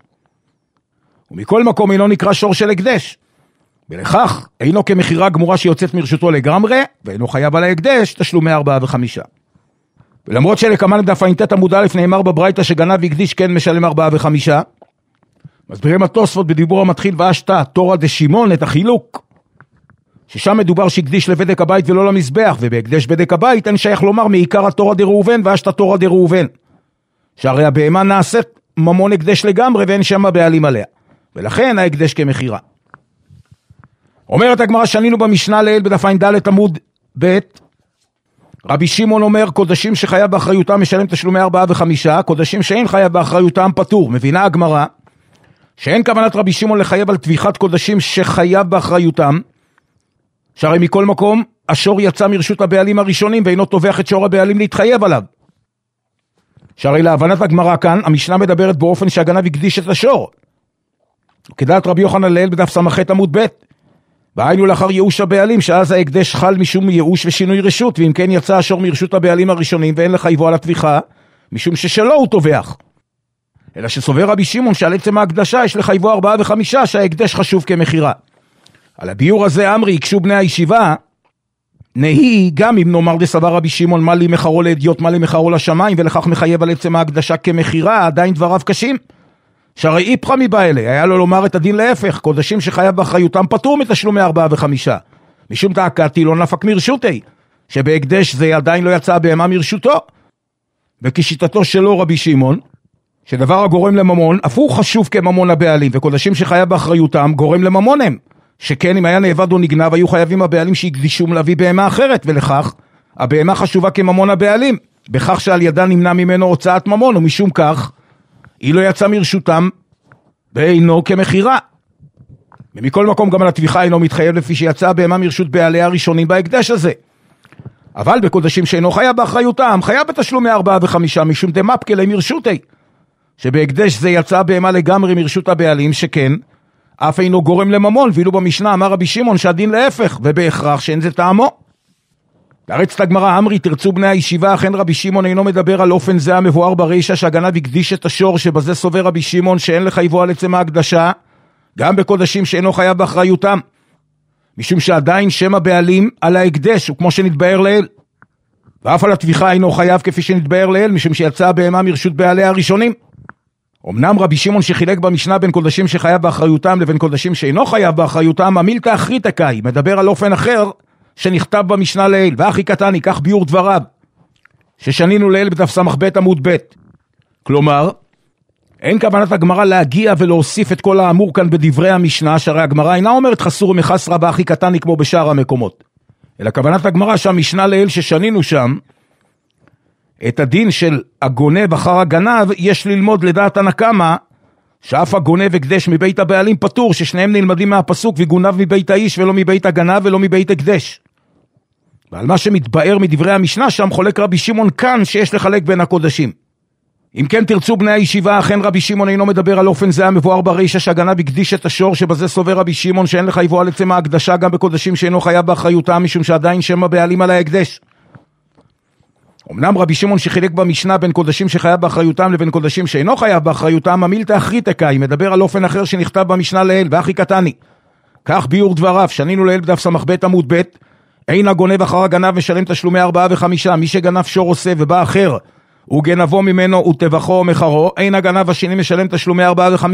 ומכל מקום אינו נקרא שור של הקדש. ולכך אינו כמחירה גמורה שיוצאת מרשותו לגמרי, ואינו חייב על ההקדש תשלומי 4 ו5. ולמרות שלקמן בדף ע"ט עמוד א' נאמר בברייתא שגנב הקדיש כן משלם 4 ו5, מסבירים התוספות בדיבור המתחיל ואשתא תורא דשמעון את החילוק, ששם מדובר שהקדיש לבדק הבית ולא למזבח, ובהקדש בדק הבית אין שייך לומר מעיקרא תורא דראובן ואשתא תורא דראובן, שהרי הבהמה נעשית ממון הקדש לגמרי ואין שם הבעלים עליה, ולכן ההקדש כמחירה. אומרת הגמרא שנינו במשנה לעיל בדף ע"ד עמוד ב', רבי שמעון אומר קודשים שחייב באחריותם משלם תשלומי 4 ו5, קודשים שאין חייב באחריותם פטור. מבינה הגמרא שאין כוונת רבי שמעון לחייב על טביחת קודשים שחייב באחריותם, שהרי מכל מקום השור יצא מרשות הבעלים הראשונים ואינו תובח את שור הבעלים להתחייב עליו. שהרי להבנת הגמרא כאן המשנה מדברת באופן שהגנב הקדיש את השור, כדעת רבי יוחנן לעיל בדף ס"ח עמוד ב', והיינו לאחר ייאוש הבעלים, שאז ההקדש חל משום ייאוש ושינוי רשות, ואם כן יצא השור מרשות הבעלים הראשונים ואין לחייבו על התביכה, משום ששלו הוא תובח. אלא שסובר רבי שמעון שעל עצם ההקדשה יש לחייבו 4 ו5 שההקדש חשוב כמחירה. על הביור הזה אמרי יקשו בני הישיבה, נהי גם אם נאמר דסבר רבי שמעון מה לי מחרו לאדיוט מה לי מחרו לשמיים ולכך מחייב על עצם ההקדשה כמחירה, עדיין דבריו קשים. שהרי איפכא מבעלה, היה לו לומר את הדין להפך, קודשים שחייב באחריותם פטור מתשלומי 4 ו5, משום תעקתי לא נפק מרשותי, שבהקדש זה עדיין לא יצא בהמה מרשותו. וכשיטתו שלו רבי שמעון, שדבר הגורם לממון, אף הוא חשוב כממון הבעלים, וקודשים שחייב באחריותם גורם לממון הם, שכן אם היה נאבד או נגנב, היו חייבים הבעלים שהקדישום להביא בהמה אחרת, ולכך הבהמה חשובה כממון הבעלים, בכך שעל ידה נמנע ממנו הוצאת ממון, ומשום כך היא לא יצא מרשותם בעינו כמחירה. ומכל מקום גם על התביכה אינו מתחייב לפי שיצא בהמה מרשות בעליה הראשונים בהקדש הזה. אבל בקודשים שאינו חייב באחריותם, חייב בתשלומי 4 ו5 משום דמפקא ליה מרשותי, שבהקדש זה יצא בהמה לגמרי מרשות הבעלים, שכן אף אינו גורם לממון, ואילו במשנה אמר רבי שמעון שהדין להפך, ובהכרח שאין זה טעמו. בארץ הגמרא אמרי תרצו בני הישיבה, אכן רבי שמעון אינו מדבר על אופן זה המבואר ברישא שהגנב הקדיש את השור, שבזה סובר רבי שמעון שאין לחייבו על עצם ההקדשה, גם בקודשים שאינו חייב באחריותם, משום שעדיין שם הבעלים על ההקדש, וכמו שנתבאר לעיל. ואף על התביכה אינו חייב כפי שנתבאר לעיל, משום שיצא בהמה מרשות בעליה הראשונים. אמנם רבי שמעון שחילק במשנה בין קודשים שחייב באחריותם לבין קודשים שאינו חייב באחריותם, המילתא אחריתא קאי, מדבר על אופן אחר שנכתב במשנה לעיל, והכי קטני, כך ביור דבריו, ששנינו לעיל בדף ס"ב עמוד ב'. כלומר, אין כוונת הגמרא להגיע ולהוסיף את כל האמור כאן בדברי המשנה, שהרי הגמרא אינה אומרת חסור מחסרא בהכי קטני כמו בשאר המקומות, אלא כוונת הגמרא שהמשנה לעיל ששנינו שם, את הדין של הגונב אחר הגנב יש ללמוד לדעת הנקמה, שאף הגונב הקדש מבית הבעלים פטור, ששניהם נלמדים מהפסוק וגונב מבית האיש ולא מבית הגנב ולא מבית הקדש. ועל מה שמתבאר מדברי המשנה שם חולק רבי שמעון כאן שיש לחלק בין הקודשים. אם כן תרצו בני הישיבה, אכן רבי שמעון אינו מדבר על אופן זה המבואר ברישא שהגנב הקדיש את השור, שבזה סובר רבי שמעון שאין לחייבו על עצם ההקדשה גם בקודשים שאינו חייב באחריותם, משום שעדיין שם הבעלים על ההקדש. אמנם רבי שמעון שחילק במשנה בין קודשים שחייב באחריותם לבין קודשים שאינו חייב באחריותם, המילתא אחריתא קאי, מדבר על אופן אחר שנכתב במשנה לעיל, והכי קטני. כך ביור דבריו, שנינו לעיל בדף ס"ב עמוד ב', אין הגונב אחר הגנב משלם תשלומי 4 ו5, מי שגנב שור עושה ובא אחר, הוא גנבו ממנו וטבחו או מחרו, אין הגנב השני משלם תשלומי 4 ו5.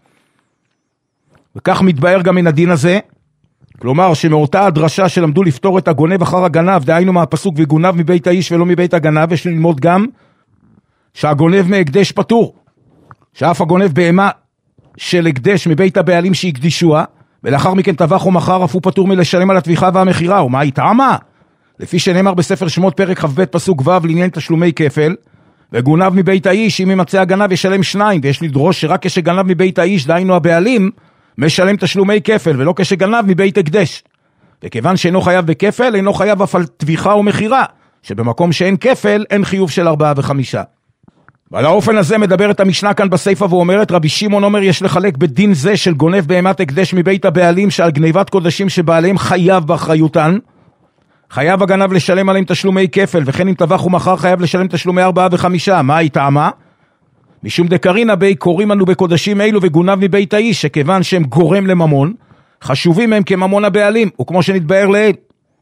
וכך מתבאר גם מן הדין הזה, כלומר שמאותה הדרשה שלמדו לפתור את הגונב אחר הגנב, דהיינו מהפסוק וגונב מבית האיש ולא מבית הגנב, יש ללמוד גם שהגונב מהקדש פטור, שאף הגונב בהמה של הקדש מבית הבעלים שהקדישוה, ולאחר מכן טבח או מחר, אף הוא פטור מלשלם על התביכה והמחירה. ומה היא טעמה? לפי שנאמר בספר שמות פרק כ"ב פסוק ו' לעניין תשלומי כפל, וגונב מבית האיש, אם ימצא הגנב ישלם 2, ויש לדרוש שרק כשגנב מבית האיש, דהיינו הבעלים, משלם תשלומי כפל, ולא כשגנב מבית הקדש. וכיוון שאינו חייב בכפל, אינו חייב אף על תביכה ומחירה, שבמקום שאין כפל, אין חיוב של 4 ו5. ועל האופן הזה מדברת המשנה כאן בסייפה ואומרת, רבי שמעון אומר יש לחלק בדין זה של גונב בהמת הקדש מבית הבעלים, שעל גניבת קודשים שבעליהם חייב באחריותן, חייב הגנב לשלם עליהם תשלומי כפל, וכן אם טבח ומחר חייב לשלם תשלומי 4 ו5. מה היא טעמה? משום דקרינה בי קוראים אנו בקודשים אלו וגונב מבית האיש, שכיוון שהם גורם לממון, חשובים הם כממון הבעלים, וכמו שנתבאר לעיל.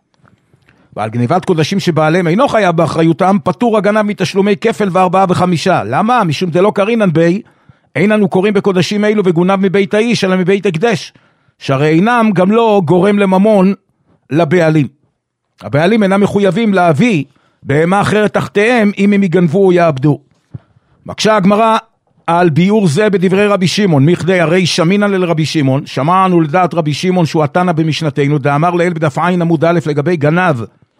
ועל גניבת קודשים שבעליהם אינו חייב באחריותם, פטור הגנב מתשלומי כפל ו4 ו5. למה? משום דלא קרינן בי, אין אנו קוראים בקודשים אלו וגונב מבית האיש, אלא מבית הקדש, שהרי אינם גם לא גורם לממון לבעלים. הבעלים אינם מחויבים להביא בהמה אחרת תחתיהם אם הם יגנבו או יאבדו. מקשה הגמרא על ביור זה בדברי רבי שמעון, מכדי הרי שמינן לרבי שמעון, שמענו לדעת רבי שמעון שהוא התנא במשנתנו, דאמר לעיל בדף עין עמוד א' לגבי גנב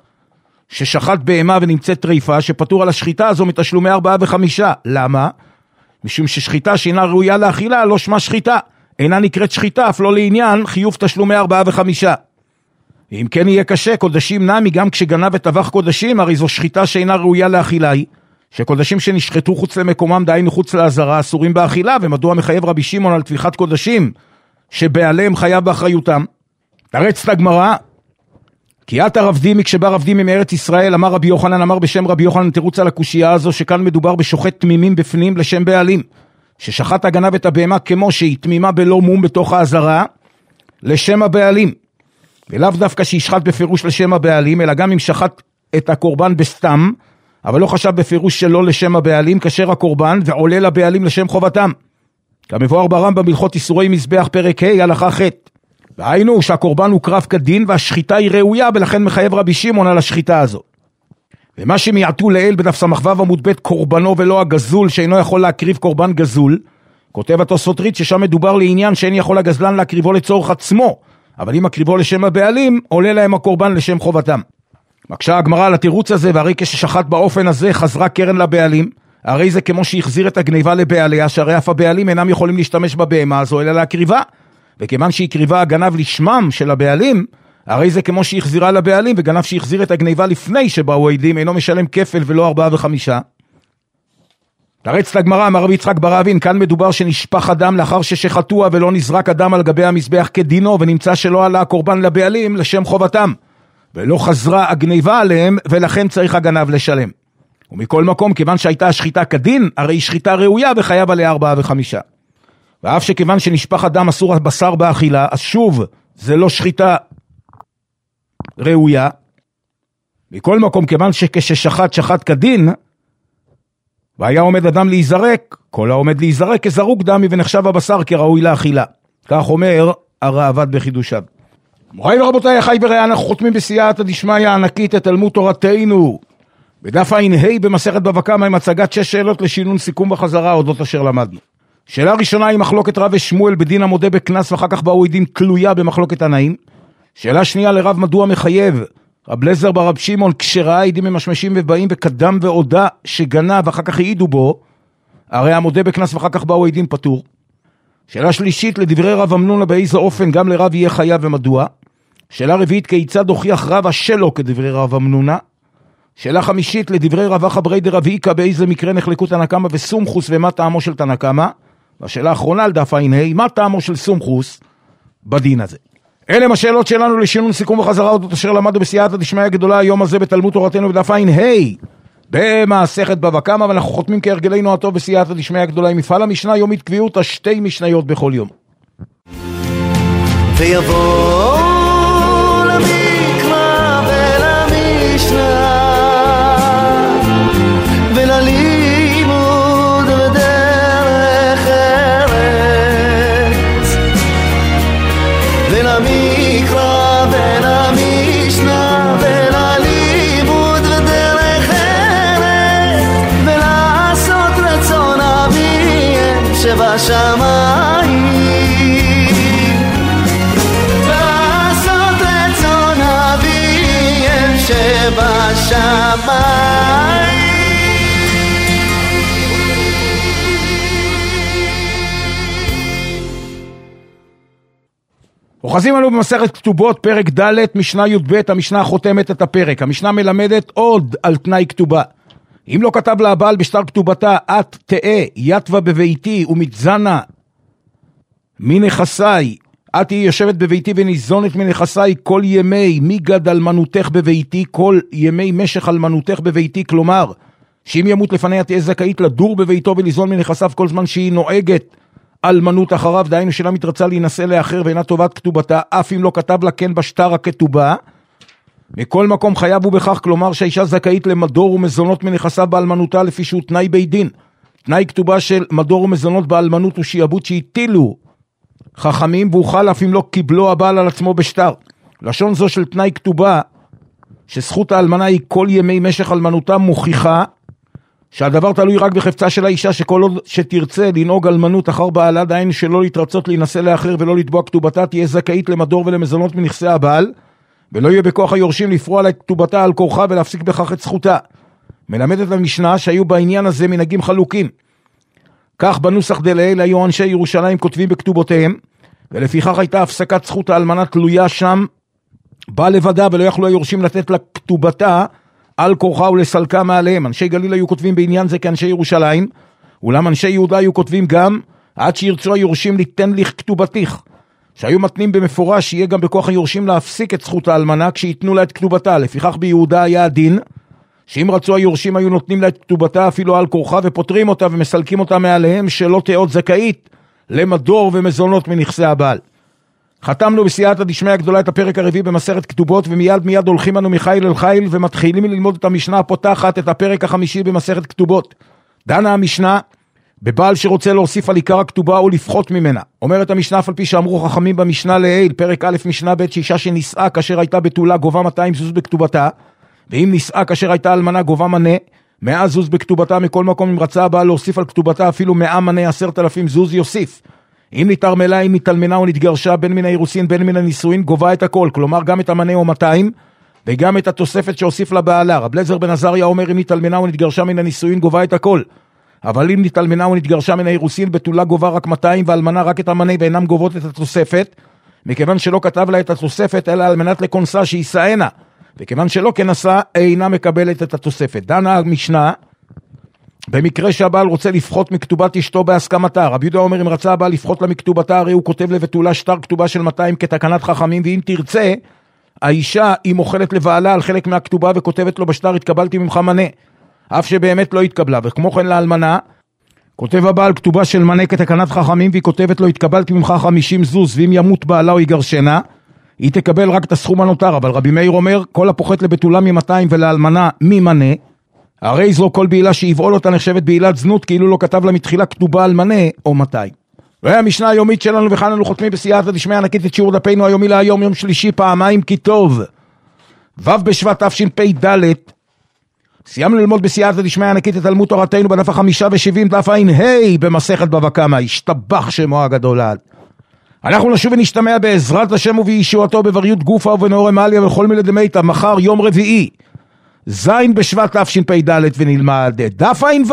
ששחט בהמה ונמצאת טריפה, שפטור על השחיטה הזו מתשלומי 4 ו5. למה? משום ששחיטה שאינה ראויה לאכילה לא שמה שחיטה, אינה נקראת שחיטה, אף לא לעניין חיוב תשלומי 4 ו5. ואם כן יהיה קשה, קודשים נמי גם כשגנב וטבח קודשים, הרי זו שחיטה שאינה ראויה לאכילה היא, שקודשים שנשחטו חוץ למקומם, דהיינו חוץ לעזרה, אסורים באכילה, ומדוע מחייב רבי שמעון על טביחת קודשים שבעליהם חייב באחריותם? תרץ הגמרא, כי את הרב דימי, כשבא רב דימי מארץ ישראל, אמר רבי יוחנן, אמר בשם רבי יוחנן, תירוץ על הקושייה הזו, שכאן מדובר בשוחט תמימים בפנים לשם בעלים, ששחט הגנב את הבהמה כמו שהיא תמימה בלא מום בתוך העזרה, לשם הבעלים. ולאו דווקא שישחט בפירוש לשם הבעלים, אלא גם אם שחט את הקורבן בסתם, אבל לא חשב בפירוש שלא לשם הבעלים, כאשר הקורבן ועולה לבעלים לשם חובתם. כמבואר ברמב"ם בהלכות איסורי מזבח פרק ה' הלכה ח'. והיינו שהקורבן הוקרב כדין והשחיטה היא ראויה, ולכן מחייב רבי שמעון על השחיטה הזו. ומה שמייעטו לאל בדף סמ"ו עמוד ב' קורבנו ולא הגזול שאינו יכול להקריב קורבן גזול, כותב התוספות רי"ש ששם מדובר לעניין שאין יכול הגזלן להקריבו לצורך עצמו, אבל אם הקריבו לשם הבעלים עולה להם הקורבן לשם חובתם. מקשה הגמרא על התירוץ הזה, והרי כששחט באופן הזה חזרה קרן לבעלים, הרי זה כמו שהחזיר את הגניבה לבעליה, שהרי אף הבעלים אינם יכולים להשתמש בבהמה הזו אלא להקריבה, וכיוון שהיא קריבה הגנב לשמם של הבעלים, הרי זה כמו שהחזירה לבעלים, וגנב שהחזיר את הגניבה לפני שבאו עדים אינו משלם כפל ולא 4 ו5. תרץ לגמרא, אמר רבי יצחק בר אבין, כאן מדובר שנשפך אדם לאחר ששחטוה ולא נזרק אדם על גבי המזבח כדינו, ונמצא שלא עלה הקורבן לבעלים לשם חובתם, ולא חזרה הגניבה עליהם, ולכן צריך הגנב לשלם. ומכל מקום, כיוון שהייתה השחיטה כדין, הרי היא שחיטה ראויה וחייב עליה 4 ו5. ואף שכיוון שנשפך אדם אסור הבשר באכילה, אז שוב, זה לא שחיטה ראויה. מכל מקום, כיוון שכששחט כדין, והיה עומד אדם להיזרק, כל העומד להיזרק כזרוק דמי ונחשב הבשר כראוי לאכילה. כך אומר הראב"ד בחידושיו. מוריי ורבותיי, אחי ורעי, אנחנו חותמים בסייעתא דשמיא ענקית את תלמוד תורתנו. בדף ע"ה במסכת בבא קמא עם הצגת 6 שאלות לשינון סיכום וחזרה אודות אשר למדנו. שאלה ראשונה היא מחלוקת רב ושמואל בדין המודה בקנס ואחר כך באו עדים תלויה במחלוקת תנאים. שאלה שנייה לרב מדוע מחייב רב אליעזר ברב שמעון כשראה עדים ממשמשים ובאים וקדם והודה שגנב ואחר כך העידו בו, הרי המודה בקנס ואחר כך באו עדים פטור. שאלה שלישית לדברי רב אמנונה באיזה אופן גם לרב יהיה חייב ומדוע. שאלה רביעית כיצד הוכיח רב השלו כדברי רב אמנונה. שאלה חמישית לדברי רב אחא ברי דרב איקא באיזה מקרה נחלקו תנא קמא וסומכוס ומה טעמו של תנא קמא. והשאלה האחרונה על דף ע"ה, מה טעמו של סומכוס בדין הזה. אלה הם השאלות שלנו לשינון סיכום וחזרה אודות אשר למדנו בסייעתא דשמיא הגדולה היום הזה בתלמוד תורתנו בדף ע"ה במסכת בבא קמא, ואנחנו חותמים כהרגלנו הטוב בסייעתא דשמיא הגדולה עם מפעל המשנה יומית קביעות 2 משניות בכל יום. ויבוא למקרא ולמשנה וללימוד בדרך ארץ, ולמקרא ולמשנה וללימוד בדרך ארץ, ולעשות רצון אביהם שבשמיים, לעשות רצון אביהם שבשמיים. אוחזים לנו במסכת כתובות פרק ד' משנה י"ב, המשנה חותמת את הפרק. המשנה מלמדת עוד על תנאי כתובה. אם לא כתב לה הבעל בשטר כתובתה את תאה יתווה בביתי ומתזנה מנכסי, את היא יושבת בביתי וניזונת מנכסי כל ימי מיגד אלמנותך בביתי, כל ימי משך אלמנותך בביתי, כלומר שאם ימות לפניה תהיה זכאית לדור בביתו וליזון מנכסיו כל זמן שהיא נוהגת אלמנות אחריו, דהיינו שלה מתרצה להינשא לאחר ואינה טובת כתובתה, אף אם לא כתב לה כן בשטר הכתובה. מכל מקום חייב הוא בכך, כלומר שהאישה זכאית למדור ומזונות מנכסיו באלמנותה לפי שהוא תנאי בית דין. תנאי כתובה של מדור ומזונות באלמנות הוא שיעבוד שהטילו חכמים, והוא חל אף אם לא קיבלו הבעל על עצמו בשטר. לשון זו של תנאי כתובה שזכות האלמנה היא כל ימי משך אלמנותה מוכיחה שהדבר תלוי רק בחפצה של האישה, שכל עוד שתרצה לנהוג אלמנות אחר בעלה, דהיינו שלא להתרצות להינשא לאחר ולא לתבוע כתובתה, תהיה זכאית למדור ולמזונות מנכסי הבעל, ולא יהיה בכוח היורשים לפרוע לה את כתובתה על כורחה ולהפסיק בכך את זכותה. מלמדת המשנה שהיו בעניין הזה מנהגים חלוקים. כך בנוסח דלעיל היו אנשי ירושלים כותבים בכתובותיהם, ולפיכך הייתה הפסקת זכות האלמנה תלויה שם בא לבדה, ולא יכלו היורשים לתת לה כתובתה על כורחה ולסלקה מעליהם. אנשי גליל היו כותבים בעניין זה כאנשי ירושלים, אולם אנשי יהודה היו כותבים גם עד שירצו היורשים ליתן לך כתובתיך, שהיו מתנים במפורש שיהיה גם בכוח היורשים להפסיק את זכות האלמנה כשיתנו לה את כתובתה. לפיכך ביהודה היה הדין שאם רצו היורשים היו נותנים לה את כתובתה אפילו על כורחה ופותרים אותה ומסלקים אותה מעליהם שלא תהיות זכאית למדור ומזונות מנכסי הבעל. חתמנו בסייעתא דשמיא הגדולה את הפרק הרביעי במסכת כתובות, ומיד הולכים אנו מחיל אל חיל ומתחילים ללמוד את המשנה הפותחת את הפרק החמישי במסכת כתובות. דנה המשנה בבעל שרוצה להוסיף על עיקר הכתובה או לפחות ממנה. אומרת המשנה, אף על פי שאמרו חכמים במשנה לעיל, פרק א' משנה ב', שאישה שנישאה כאשר הייתה בתולה גובה 200 זוז בכתובתה, ואם נישאה כאשר הייתה אלמנה גובה מנה 100 זוז בכתובתה. מכל מקום אם רצה הבעל להוסיף על כתובתה אפילו 100 מנה 10,000 זוז יוסיף. אם נתרמלה, אם נתלמנה או נתגרשה, בין מן האירוסין בין מן הנישואין, גובה את הכל, כלומר גם את המנה או 200 וגם את התוספת שהוסיף לבעלה. רב אליעזר בן עזריה אומר, אם נתלמנה או נתגרשה מן הנישואין גובה את הכל, אבל אם נתלמנה או נתגרשה מן האירוסין, בתולה גובה רק 200 ואלמנה רק את המנה ואינם גובות את התוספת, מכיוון שלא כתב לה את התוספת אלא על מנת לכונסה שישאנה, וכיוון שלא כנסה אינה מקבלת את התוספת. דנה המשנה במקרה שהבעל רוצה לפחות מכתובת אשתו בהסכמתה. רבי יהודה אומר, אם רצה הבעל לפחות לה מכתובתה, הרי הוא כותב לבתולה שטר כתובה של 200 כתקנת חכמים, ואם תרצה האישה היא מוכלת לבעלה על חלק מהכתובה וכותבת לו בשטר, התקבלתי ממך מנה, אף שבאמת לא התקבלה. וכמו כן לאלמנה כותב הבעל כתובה של מנה כתקנת חכמים, והיא כותבת לו התקבלתי ממך 50 זוז, ואם ימות בעלה או יגרשנה היא תקבל רק את הסכום הנותר. אבל רבי מאיר אומר, כל הפוחת לבתולה מ-200 ולאלמנה ממנה, הרי זו כל בעילה שיבעול אותה נחשבת בעילת זנות, כאילו לא כתב לה מתחילה כתובה על מנה או 200. והמשנה היומית שלנו, וכאן אנו חותמים בסייעתא דשמיא ענקית את שיעור דפנו היומי להיום, יום שלישי, פעמיים כי טוב, ו' בשבט תשפ"ד. סיימנו ללמוד בסייעתא דשמיא ענקית את תלמוד תורתנו בדף 75, דף ע"ה במסכת בבא קמא. השתבח שמו הגדול לעד. אנחנו נשוב ונשתמע בעזרת השם ובישועתו בבריות גופה ובנאור אמליה וכל מילי דמיתא, מחר יום רביעי ז' בשבט תשפ"ד, ונלמד דף ע"ו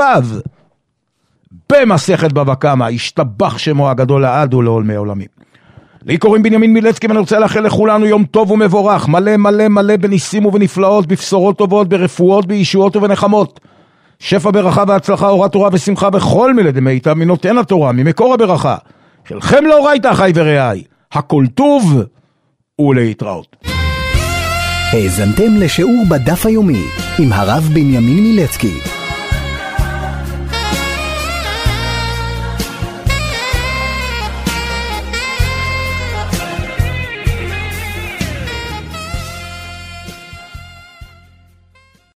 במסכת בבא קמא. השתבח שמו הגדול לעד ולעולמי עולמים. לי קוראים בנימין מילצקי, ואני רוצה לאחל לכולנו יום טוב ומבורך, מלא מלא מלא בניסים ובנפלאות, בבשורות טובות, ברפואות, בישועות ובנחמות, שפע ברכה והצלחה, אורת תורה ושמחה בכל מילי דמיתא, מנותן התורה, ממקור הברכה. חלכם לאורייתא אחי ורעי, הכל טוב ולהתראות. האזנתם לשיעור בדף היומי עם הרב בנימין מילצקי.